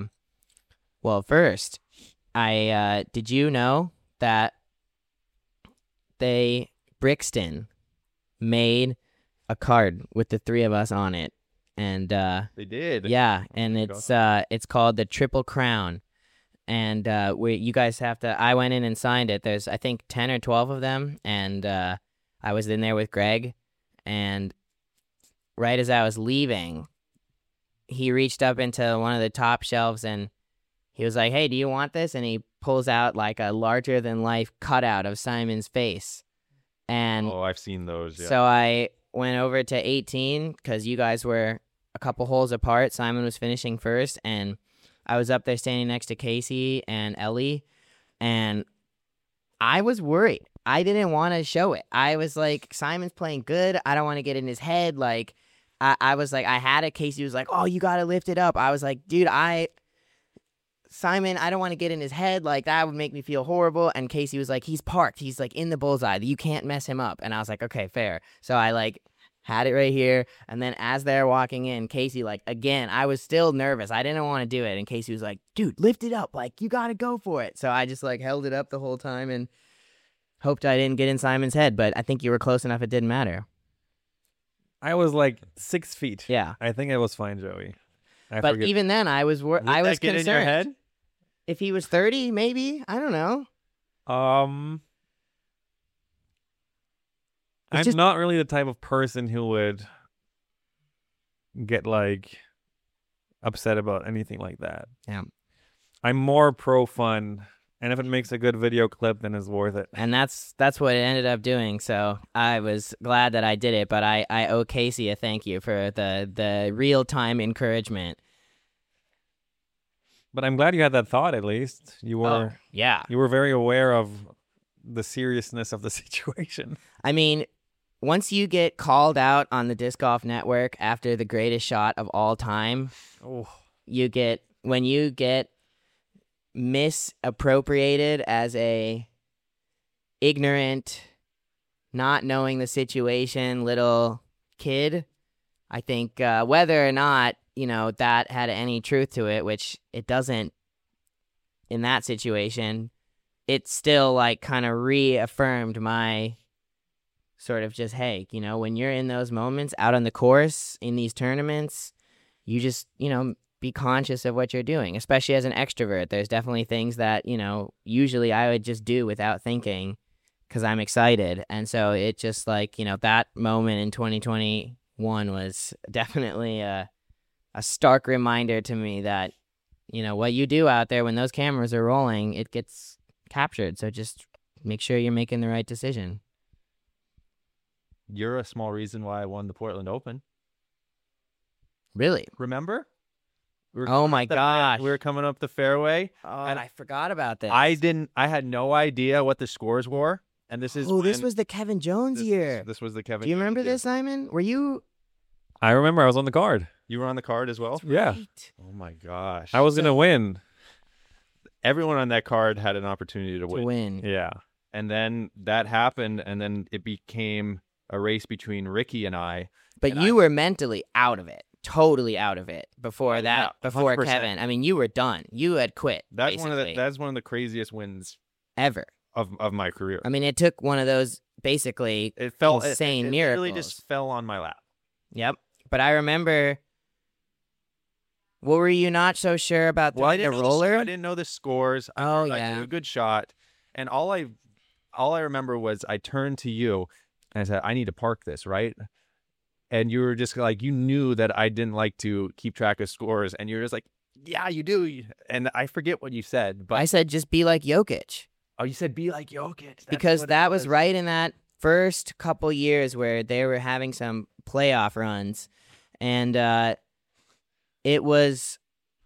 Speaker 2: first, did you know that Brixton made a card with the three of us on it? And
Speaker 1: they did.
Speaker 2: Yeah, and it's called the Triple Crown. And you guys have to, I went in and signed it. There's, I think, 10 or 12 of them. And I was in there with Greg. And right as I was leaving, he reached up into one of the top shelves and he was like, hey, do you want this? And he pulls out like a larger than life cutout of Simon's face. And
Speaker 1: I've seen those. Yeah.
Speaker 2: So I went over to 18 because you guys were a couple holes apart. Simon was finishing first, and I was up there standing next to Casey and Ellie, and I was worried. I didn't want to show it. I was like, Simon's playing good. I don't want to get in his head. Like, I was like, I had it. Casey was like, oh, you got to lift it up. I was like, dude, Simon, I don't want to get in his head. Like, that would make me feel horrible. And Casey was like, he's parked. He's like in the bullseye. You can't mess him up. And I was like, okay, fair. So I like had it right here. And then as they're walking in, Casey, like, again, I was still nervous. I didn't want to do it. And Casey was like, dude, lift it up. Like, you got to go for it. So I just like held it up the whole time and hoped I didn't get in Simon's head. But I think you were close enough. It didn't matter.
Speaker 3: I was like 6 feet.
Speaker 2: Yeah.
Speaker 3: I think it was fine, Joey.
Speaker 2: But even then, I was I was concerned.
Speaker 1: In your head?
Speaker 2: If he was 30, maybe. I don't know.
Speaker 3: I'm not really the type of person who would get like upset about anything like that.
Speaker 2: Yeah.
Speaker 3: I'm more pro fun, and if it makes a good video clip, then it's worth it.
Speaker 2: And that's what it ended up doing. So I was glad that I did it, but I owe Casey a thank you for the real-time encouragement.
Speaker 3: But I'm glad you had that thought. At least you were.
Speaker 2: Yeah.
Speaker 3: You were very aware of the seriousness of the situation.
Speaker 2: I mean, once you get called out on the Disc Golf Network after the greatest shot of all time, when you get misappropriated as a ignorant, not knowing the situation little kid, I think whether or not that had any truth to it, which it doesn't in that situation, it still like kind of reaffirmed my sort of just, hey, when you're in those moments out on the course in these tournaments, you just, be conscious of what you're doing, especially as an extrovert. There's definitely things that, usually I would just do without thinking. because I'm excited. And so it just like, that moment in 2021 was definitely a stark reminder to me that, what you do out there when those cameras are rolling, it gets captured. So just make sure you're making the right decision.
Speaker 1: You're a small reason why I won the Portland Open.
Speaker 2: Really?
Speaker 1: Remember?
Speaker 2: Oh my gosh.
Speaker 1: We were coming up the fairway.
Speaker 2: Oh,
Speaker 1: and
Speaker 2: I forgot about this.
Speaker 1: I had no idea what the scores were. And this is
Speaker 2: this was the Kevin Jones year.
Speaker 1: This was the Kevin.
Speaker 2: Do you remember
Speaker 1: Jones year.
Speaker 2: this, Simon? Were you?
Speaker 3: I remember I was on the card.
Speaker 1: You were on the card as well?
Speaker 3: Yeah.
Speaker 2: Right.
Speaker 1: Oh my gosh.
Speaker 3: I was going to win.
Speaker 1: Everyone on that card had an opportunity to win.
Speaker 3: Yeah.
Speaker 1: And then that happened, and then it became a race between Ricky and I.
Speaker 2: But
Speaker 1: And
Speaker 2: you were mentally out of it. Totally out of it before
Speaker 1: Yeah,
Speaker 2: that. Before
Speaker 1: 100%.
Speaker 2: Kevin. I mean, you were done. You had quit.
Speaker 1: That's
Speaker 2: basically,
Speaker 1: that's one of the craziest wins
Speaker 2: ever.
Speaker 1: of my career.
Speaker 2: I mean, it took one of those basically
Speaker 1: It felt
Speaker 2: insane
Speaker 1: it
Speaker 2: miracles.
Speaker 1: really just fell on my lap.
Speaker 2: Yep. But I remember. What were you not so sure about the roller?
Speaker 1: I didn't know the scores.
Speaker 2: Oh,
Speaker 1: I
Speaker 2: yeah.
Speaker 1: did a good shot, and all I remember was I turned to you and I said, "I need to park this, right?" And you were just like, you knew that I didn't like to keep track of scores, and you're just like, "Yeah, you do." And I forget what you said, but
Speaker 2: I said just be like Jokic.
Speaker 1: oh, you said be like Jokic. That's
Speaker 2: Because
Speaker 1: what it
Speaker 2: that was right in that first couple years where they were having some playoff runs, and it was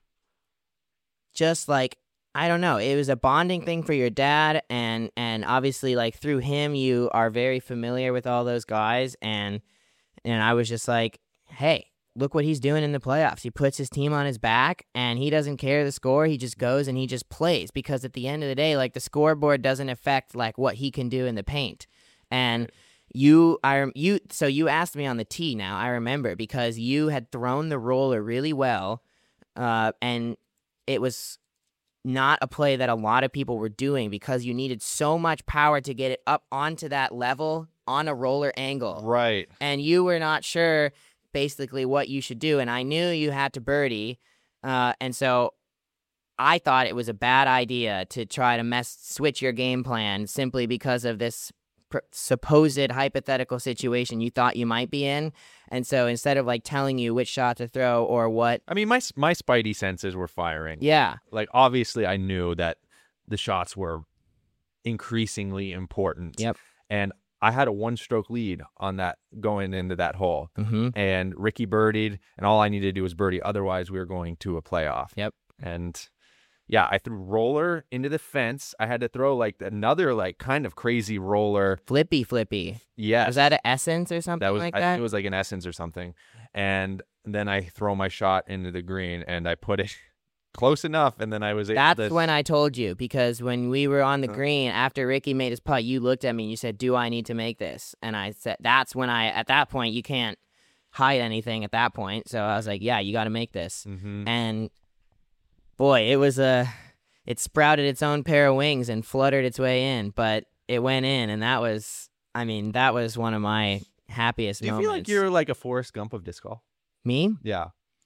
Speaker 2: just like, I don't know, it was a bonding thing for your dad, and obviously like through him you are very familiar with all those guys, and I was just like, hey, look what he's doing in the playoffs. He puts his team on his back, and he doesn't care the score. He just goes and he just plays, because at the end of the day, like, the scoreboard doesn't affect like what he can do in the paint. And so you asked me on the tee. Now I remember, because you had thrown the roller really well, and it was not a play that a lot of people were doing, because you needed so much power to get it up onto that level on a roller angle.
Speaker 1: right.
Speaker 2: And you were not sure basically what you should do. And I knew you had to birdie. And so I thought it was a bad idea to try to switch your game plan simply because of this supposed hypothetical situation you thought you might be in. And so instead of like telling you which shot to throw or what.
Speaker 1: I mean, my spidey senses were firing.
Speaker 2: Yeah.
Speaker 1: Like, obviously I knew that the shots were increasingly important.
Speaker 2: Yep.
Speaker 1: And I had a 1-stroke lead on that going into that hole.
Speaker 2: Mm-hmm.
Speaker 1: And Ricky birdied, and all I needed to do was birdie. Otherwise, we were going to a playoff.
Speaker 2: Yep.
Speaker 1: And yeah, I threw roller into the fence. I had to throw like another like kind of crazy roller.
Speaker 2: Flippy.
Speaker 1: Yes.
Speaker 2: Was that an Essence or something like
Speaker 1: I
Speaker 2: that?
Speaker 1: think it was like an Essence or something. And then I throw my shot into the green, and I put it close enough, and then I was able to...
Speaker 2: That's when I told you, because when we were on the green after Ricky made his putt, you looked at me and you said, "Do I need to make this?" And I said, that's when at that point, you can't hide anything at that point. So I was like, yeah, you got to make this.
Speaker 1: Mhm.
Speaker 2: And boy, it sprouted its own pair of wings and fluttered its way in, but it went in. And that was one of my happiest
Speaker 1: Do you
Speaker 2: moments.
Speaker 1: feel like you're like a Forrest Gump of disc golf?
Speaker 2: Me?
Speaker 1: Yeah.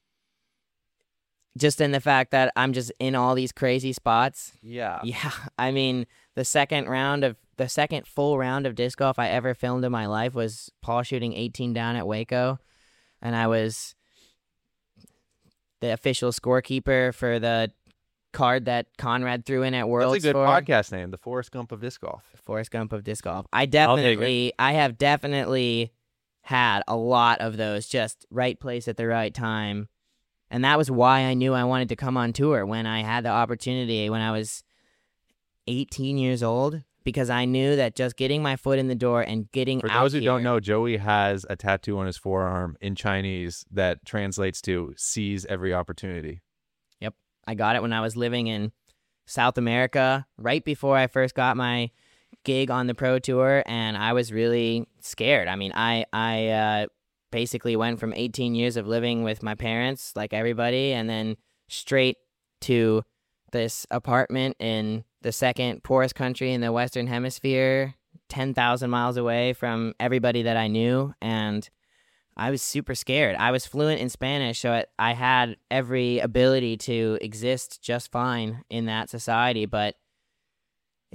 Speaker 2: Just in the fact that I'm just in all these crazy spots.
Speaker 1: Yeah.
Speaker 2: Yeah, I mean, the second full round of disc golf I ever filmed in my life was Paul shooting 18 down at Waco, and I was the official scorekeeper for the card that Conrad threw in at Worlds.
Speaker 1: That's a good
Speaker 2: for.
Speaker 1: podcast name, the Forrest Gump of disc golf.
Speaker 2: Forrest Gump of disc golf. I have definitely had a lot of those, just right place at the right time. And that was why I knew I wanted to come on tour when I had the opportunity when I was 18 years old, because I knew that just getting my foot in the door and getting
Speaker 1: For
Speaker 2: out
Speaker 1: those who
Speaker 2: here,
Speaker 1: don't know, Joey has a tattoo on his forearm in Chinese that translates to "seize every opportunity."
Speaker 2: Yep. I got it when I was living in South America, right before I first got my gig on the pro tour, and I was really scared. I mean, I basically went from 18 years of living with my parents, like everybody, and then straight to this apartment in the second poorest country in the Western Hemisphere, 10,000 miles away from everybody that I knew, and I was super scared. I was fluent in Spanish, so I had every ability to exist just fine in that society, but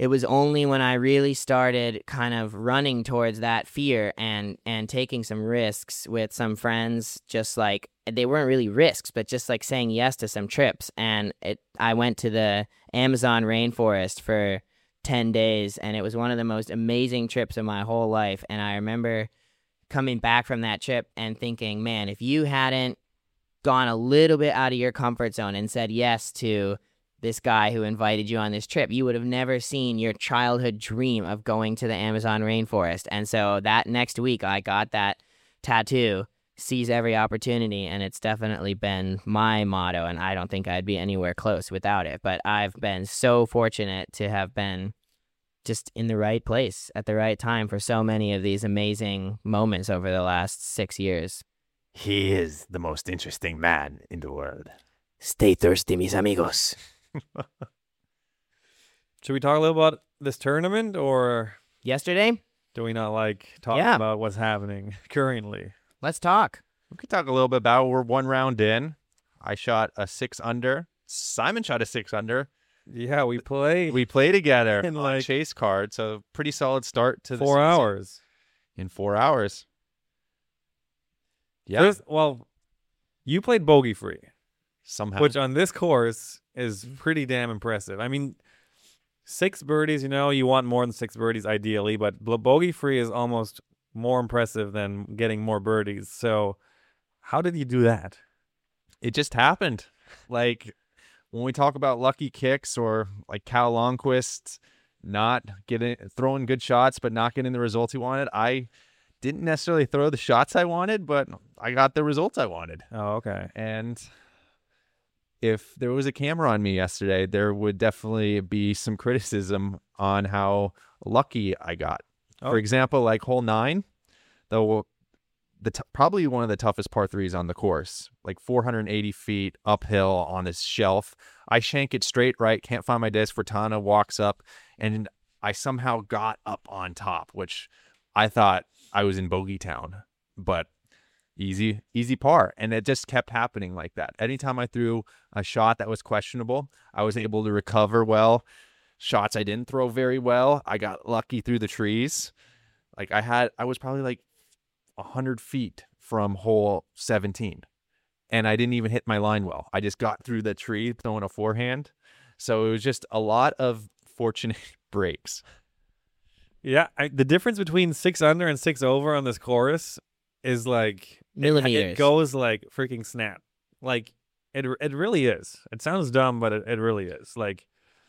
Speaker 2: it was only when I really started kind of running towards that fear and taking some risks with some friends, just like they weren't really risks, but just like saying yes to some trips. And I went to the Amazon rainforest for 10 days, and it was one of the most amazing trips of my whole life. And I remember coming back from that trip and thinking, man, if you hadn't gone a little bit out of your comfort zone and said yes to this guy who invited you on this trip, you would have never seen your childhood dream of going to the Amazon rainforest. And so that next week I got that tattoo, seize every opportunity, and it's definitely been my motto, and I don't think I'd be anywhere close without it. But I've been so fortunate to have been just in the right place at the right time for so many of these amazing moments over the last 6 years.
Speaker 1: He is the most interesting man in the world.
Speaker 2: Stay thirsty, mis amigos.
Speaker 3: Should we talk a little about this tournament, or
Speaker 2: Yesterday,
Speaker 3: do we not like talking
Speaker 2: Yeah.
Speaker 3: about what's happening currently?
Speaker 2: let's talk.
Speaker 1: We could talk a little bit about, we're 1 round in. I shot a 6 under. Simon shot a 6 under.
Speaker 3: Yeah, we play
Speaker 1: We play together
Speaker 3: In,
Speaker 1: on
Speaker 3: like,
Speaker 1: Chase Card, so pretty solid start to the
Speaker 3: 4
Speaker 1: season.
Speaker 3: hours.
Speaker 1: In 4 hours. Yeah,
Speaker 3: First, well, you played bogey free,
Speaker 1: somehow.
Speaker 3: which on this course is pretty damn impressive. I mean, 6 birdies, you want more than 6 birdies ideally, but bogey free is almost more impressive than getting more birdies. So how did you do that?
Speaker 1: It just happened. Like when we talk about lucky kicks, or like Cal Longquist not throwing good shots but not getting the results he wanted, I didn't necessarily throw the shots I wanted, but I got the results I wanted.
Speaker 3: Oh, okay.
Speaker 1: And if there was a camera on me yesterday, there would definitely be some criticism on how lucky I got.
Speaker 3: Oh.
Speaker 1: For example, like hole 9, though, probably one of the toughest par 3s on the course, like 480 feet uphill on this shelf. I shank it straight right, can't find my disc. Fortana walks up, and I somehow got up on top, which I thought I was in bogey town, but easy par. And it just kept happening like that. Anytime I threw a shot that was questionable, I was able to recover well. Shots I didn't throw very well, I got lucky through the trees. Like I was probably like 100 feet from hole 17, and I didn't even hit my line well. I just got through the tree throwing a forehand. So it was just a lot of fortunate breaks.
Speaker 3: Yeah, the difference between 6 under and 6 over on this course is like
Speaker 2: Millimeters.
Speaker 3: It goes like freaking snap. Like it really is. It sounds dumb, but it really is. Like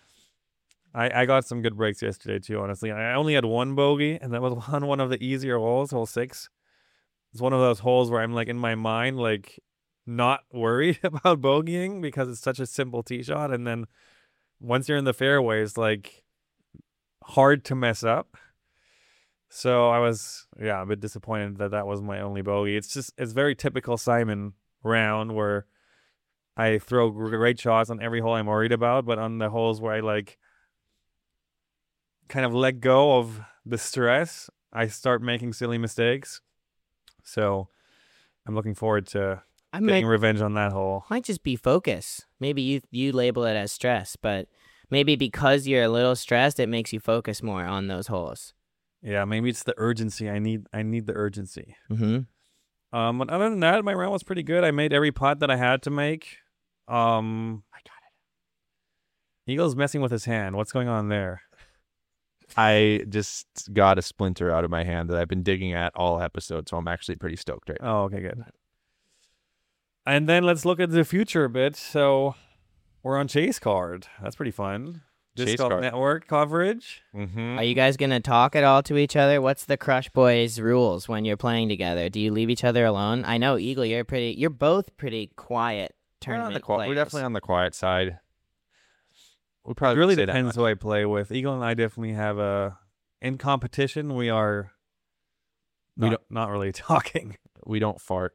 Speaker 3: I got some good breaks yesterday too, honestly. I only had 1 bogey, and that was on one of the easier holes, hole 6. It's one of those holes where I'm like in my mind, like not worried about bogeying because it's such a simple tee shot, and then once you're in the fairway, it's like hard to mess up. So I was, a bit disappointed that was my only bogey. It's very typical Simon round where I throw great shots on every hole I'm worried about, but on the holes where I like kind of let go of the stress, I start making silly mistakes. So I'm looking forward to getting revenge on that hole.
Speaker 2: Might just be focus. Maybe you label it as stress, but maybe because you're a little stressed, it makes you focus more on those holes.
Speaker 3: Yeah, maybe it's the urgency. I need the urgency.
Speaker 2: Mm-hmm.
Speaker 3: But other than that, my round was pretty good. I made every putt that I had to make. I got it. Eagle's messing with his hand. What's going on there?
Speaker 1: I just got a splinter out of my hand that I've been digging at all episode, so I'm actually pretty stoked right now.
Speaker 3: Oh, okay, good. And then let's look at the future a bit. So we're on Chase Card. That's pretty fun.
Speaker 1: Chase
Speaker 3: Disc Golf
Speaker 1: Card.
Speaker 3: Network coverage.
Speaker 1: Mm-hmm.
Speaker 2: Are you guys going to talk at all to each other? What's the Crush Boys rules when you're playing together? Do you leave each other alone? I know, Eagle, you're both pretty quiet tournament players.
Speaker 1: We're definitely on the quiet side. We
Speaker 3: It
Speaker 1: probably
Speaker 3: really
Speaker 1: say that
Speaker 3: depends
Speaker 1: much.
Speaker 3: who I play with. Eagle and I definitely have in competition, we are not really talking.
Speaker 1: We don't fart.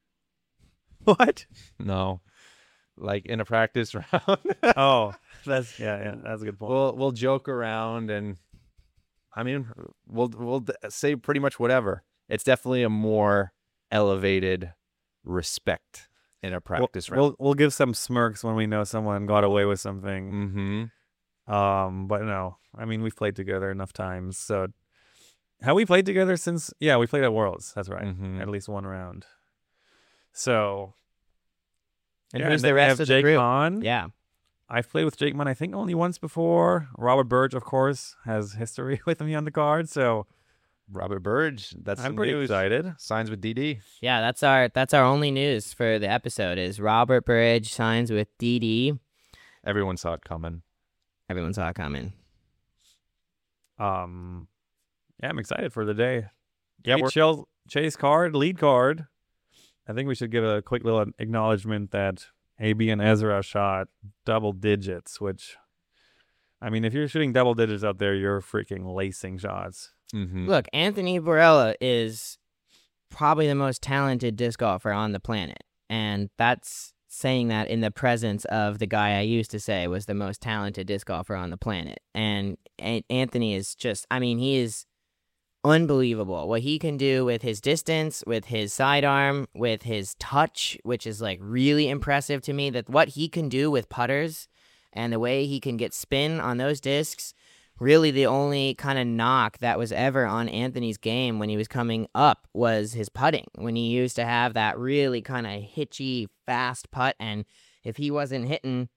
Speaker 3: What?
Speaker 1: No, like in a practice round.
Speaker 3: Oh, that's that's a good point.
Speaker 1: We'll joke around, and I mean we'll say pretty much whatever. It's definitely a more elevated respect in a practice round.
Speaker 3: We'll give some smirks when we know someone got away with something.
Speaker 1: Mm-hmm.
Speaker 3: But no, I mean, we've played together enough times. So have we played together since? Yeah, we played at Worlds. That's right.
Speaker 1: Mhm.
Speaker 3: At least one round. So
Speaker 2: And
Speaker 3: yeah,
Speaker 2: who's
Speaker 3: then
Speaker 2: the
Speaker 3: we
Speaker 2: rest
Speaker 3: have
Speaker 2: of the
Speaker 3: Jake
Speaker 2: group?
Speaker 3: Mon.
Speaker 2: Yeah.
Speaker 3: I've played with Jake Mon, I think, only once before. Robert Burge, of course, has history with me on the card. So
Speaker 1: Robert Burge. That's
Speaker 3: I'm
Speaker 1: some
Speaker 3: pretty
Speaker 1: news.
Speaker 3: excited.
Speaker 1: Signs with DD.
Speaker 2: Yeah, that's our only news for the episode is Robert Burridge signs with DD.
Speaker 1: Everyone saw it coming.
Speaker 2: Everyone saw it coming.
Speaker 3: Yeah, I'm excited for the day.
Speaker 1: Yeah,
Speaker 3: Chase card, lead card. I think we should give a quick little acknowledgement that AB and Ezra shot double digits, which, I mean, if you're shooting double digits out there, you're freaking lacing shots.
Speaker 1: Mm-hmm.
Speaker 2: Look, Anthony Barella is probably the most talented disc golfer on the planet. And that's saying that in the presence of the guy I used to say was the most talented disc golfer on the planet. And Anthony is just, I mean, he is unbelievable. What he can do with his distance, with his sidearm, with his touch, which is like really impressive to me, that what he can do with putters and the way he can get spin on those discs. Really, the only kind of knock that was ever on Anthony's game when he was coming up was his putting, when he used to have that really kind of hitchy, fast putt. And if he wasn't hitting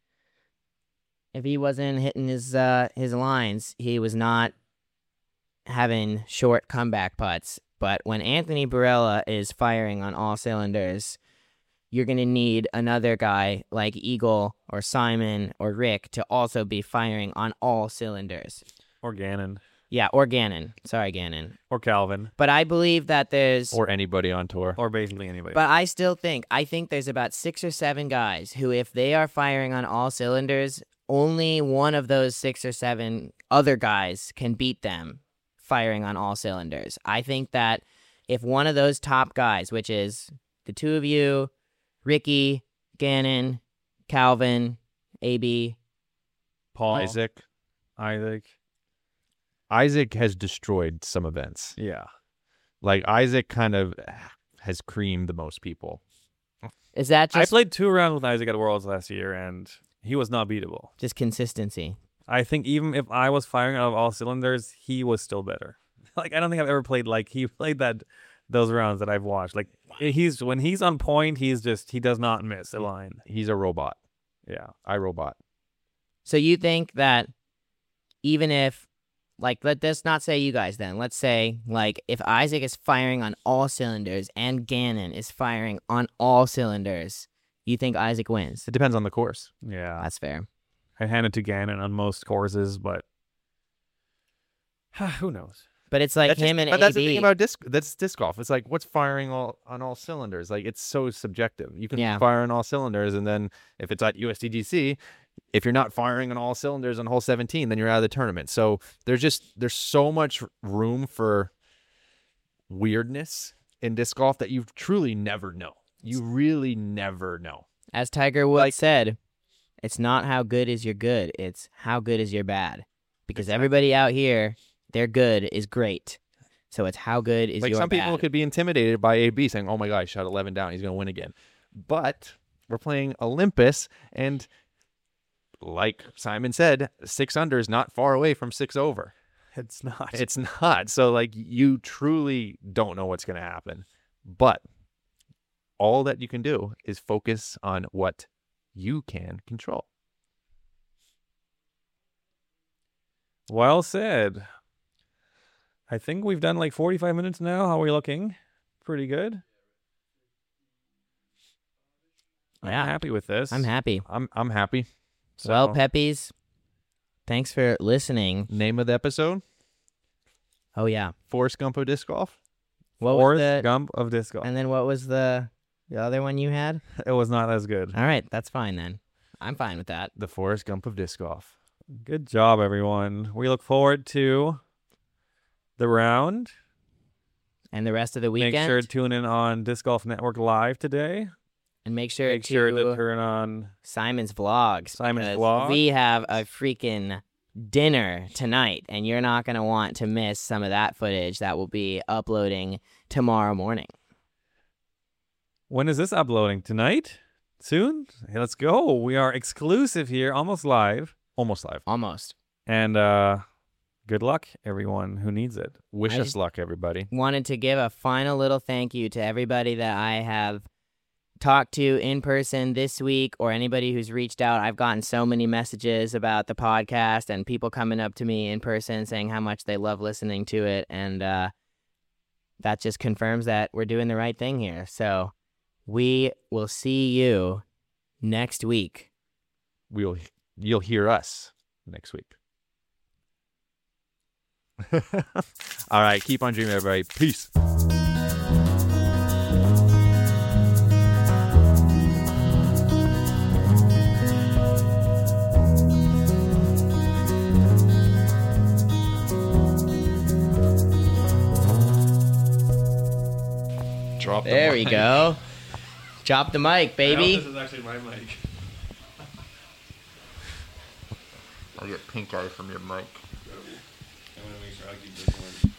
Speaker 2: his lines, he was not having short comeback putts. But when Anthony Barella is firing on all cylinders, you're going to need another guy like Eagle or Simon or Rick to also be firing on all cylinders.
Speaker 3: Or Gannon.
Speaker 2: Yeah, or Gannon. Sorry, Gannon.
Speaker 3: Or Calvin.
Speaker 2: But I believe that there's...
Speaker 1: Or anybody on tour.
Speaker 3: Or basically anybody.
Speaker 2: But I think there's about 6 or 7 guys who, if they are firing on all cylinders, only one of those 6 or 7 other guys can beat them firing on all cylinders. I think that if one of those top guys, which is the two of you, Ricky, Gannon, Calvin, AB,
Speaker 3: Paul.
Speaker 1: Isaac
Speaker 3: Isaac.
Speaker 1: has destroyed some events.
Speaker 3: Yeah.
Speaker 1: Like Isaac kind of has creamed the most people.
Speaker 2: is that
Speaker 3: I
Speaker 2: just
Speaker 3: played 2 rounds with Isaac at Worlds last year, and he was not beatable.
Speaker 2: just consistency?
Speaker 3: I think even if I was firing out of all cylinders, he was still better. Like, I don't think I've ever played like he played those rounds that I've watched. Like, when he's on point, he does not miss a line.
Speaker 1: He's a robot.
Speaker 3: Yeah.
Speaker 1: iRobot.
Speaker 2: So you think that even if, like, let's not say you guys then. Let's say, like, if Isaac is firing on all cylinders and Gannon is firing on all cylinders, you think Isaac wins?
Speaker 1: It depends on the course.
Speaker 3: Yeah.
Speaker 2: That's fair.
Speaker 3: I hand it to Gannon on most courses, but who knows?
Speaker 2: But it's like
Speaker 1: That's
Speaker 2: him and
Speaker 1: but that's the
Speaker 2: AB.
Speaker 1: thing about disc golf. It's like, what's firing on all cylinders? Like, it's so subjective. You can
Speaker 2: Yeah.
Speaker 1: fire on all cylinders, and then if it's at USDGC, if you're not firing on all cylinders on hole 17, then you're out of the tournament. So there's so much room for weirdness in disc golf that you truly never know. You really never know.
Speaker 2: As Tiger Woods said, it's not how good is your good, it's how good is your bad. Because everybody out here, their good is great. So it's how good is
Speaker 1: Like,
Speaker 2: your
Speaker 1: some
Speaker 2: bad.
Speaker 1: people could be intimidated by AB saying, "Oh my God, he shot 11 down. He's going to win again." But we're playing Olympus, and like Simon said, 6 under is not far away from 6 over.
Speaker 3: It's not.
Speaker 1: It's not. So, like, you truly don't know what's going to happen. But all that you can do is focus on what you can control.
Speaker 3: Well said. I think we've done like 45 minutes now. How are we looking? Pretty good.
Speaker 2: Yeah.
Speaker 3: I'm happy with this.
Speaker 2: I'm happy.
Speaker 1: I'm happy.
Speaker 3: So,
Speaker 2: Well, Peppies, thanks for listening.
Speaker 1: Name of the episode:
Speaker 2: Oh, yeah.
Speaker 1: Forrest Gump of disc golf.
Speaker 2: What was
Speaker 3: Forrest
Speaker 2: the...
Speaker 3: Gump of disc golf.
Speaker 2: And then what was the other one you had?
Speaker 3: It was not as good.
Speaker 2: All right, that's fine then. I'm fine with that.
Speaker 1: The Forrest Gump of disc golf.
Speaker 3: Good job, everyone. We look forward to the round.
Speaker 2: And the rest of the weekend.
Speaker 3: Make sure to tune in on Disc Golf Network Live today.
Speaker 2: and make sure
Speaker 3: Make sure to
Speaker 2: to
Speaker 3: turn on
Speaker 2: Simon's vlogs.
Speaker 3: Simon's
Speaker 2: because
Speaker 3: vlog.
Speaker 2: We have a freaking dinner tonight, and you're not going to want to miss some of that footage that will be uploading tomorrow morning.
Speaker 3: When is this uploading? Tonight? Soon? Hey, let's go. We are exclusive here, almost live.
Speaker 1: Almost live.
Speaker 2: Almost.
Speaker 3: And good luck, everyone who needs it.
Speaker 1: Wish
Speaker 2: I
Speaker 1: us
Speaker 2: just-
Speaker 1: luck, everybody.
Speaker 2: Wanted to give a final little thank you to everybody that I have talked to in person this week, or anybody who's reached out. I've gotten so many messages about the podcast and people coming up to me in person saying how much they love listening to it, and that just confirms that we're doing the right thing here. So we will see you next week.
Speaker 1: You'll hear us next week. All right, keep on dreaming, everybody. Peace. Drop the
Speaker 2: There we
Speaker 1: mic.
Speaker 2: go. Drop the mic, baby.
Speaker 3: is actually my mic.
Speaker 1: I'll get pink eye from your mic.
Speaker 3: I'm gonna make sure I keep this one.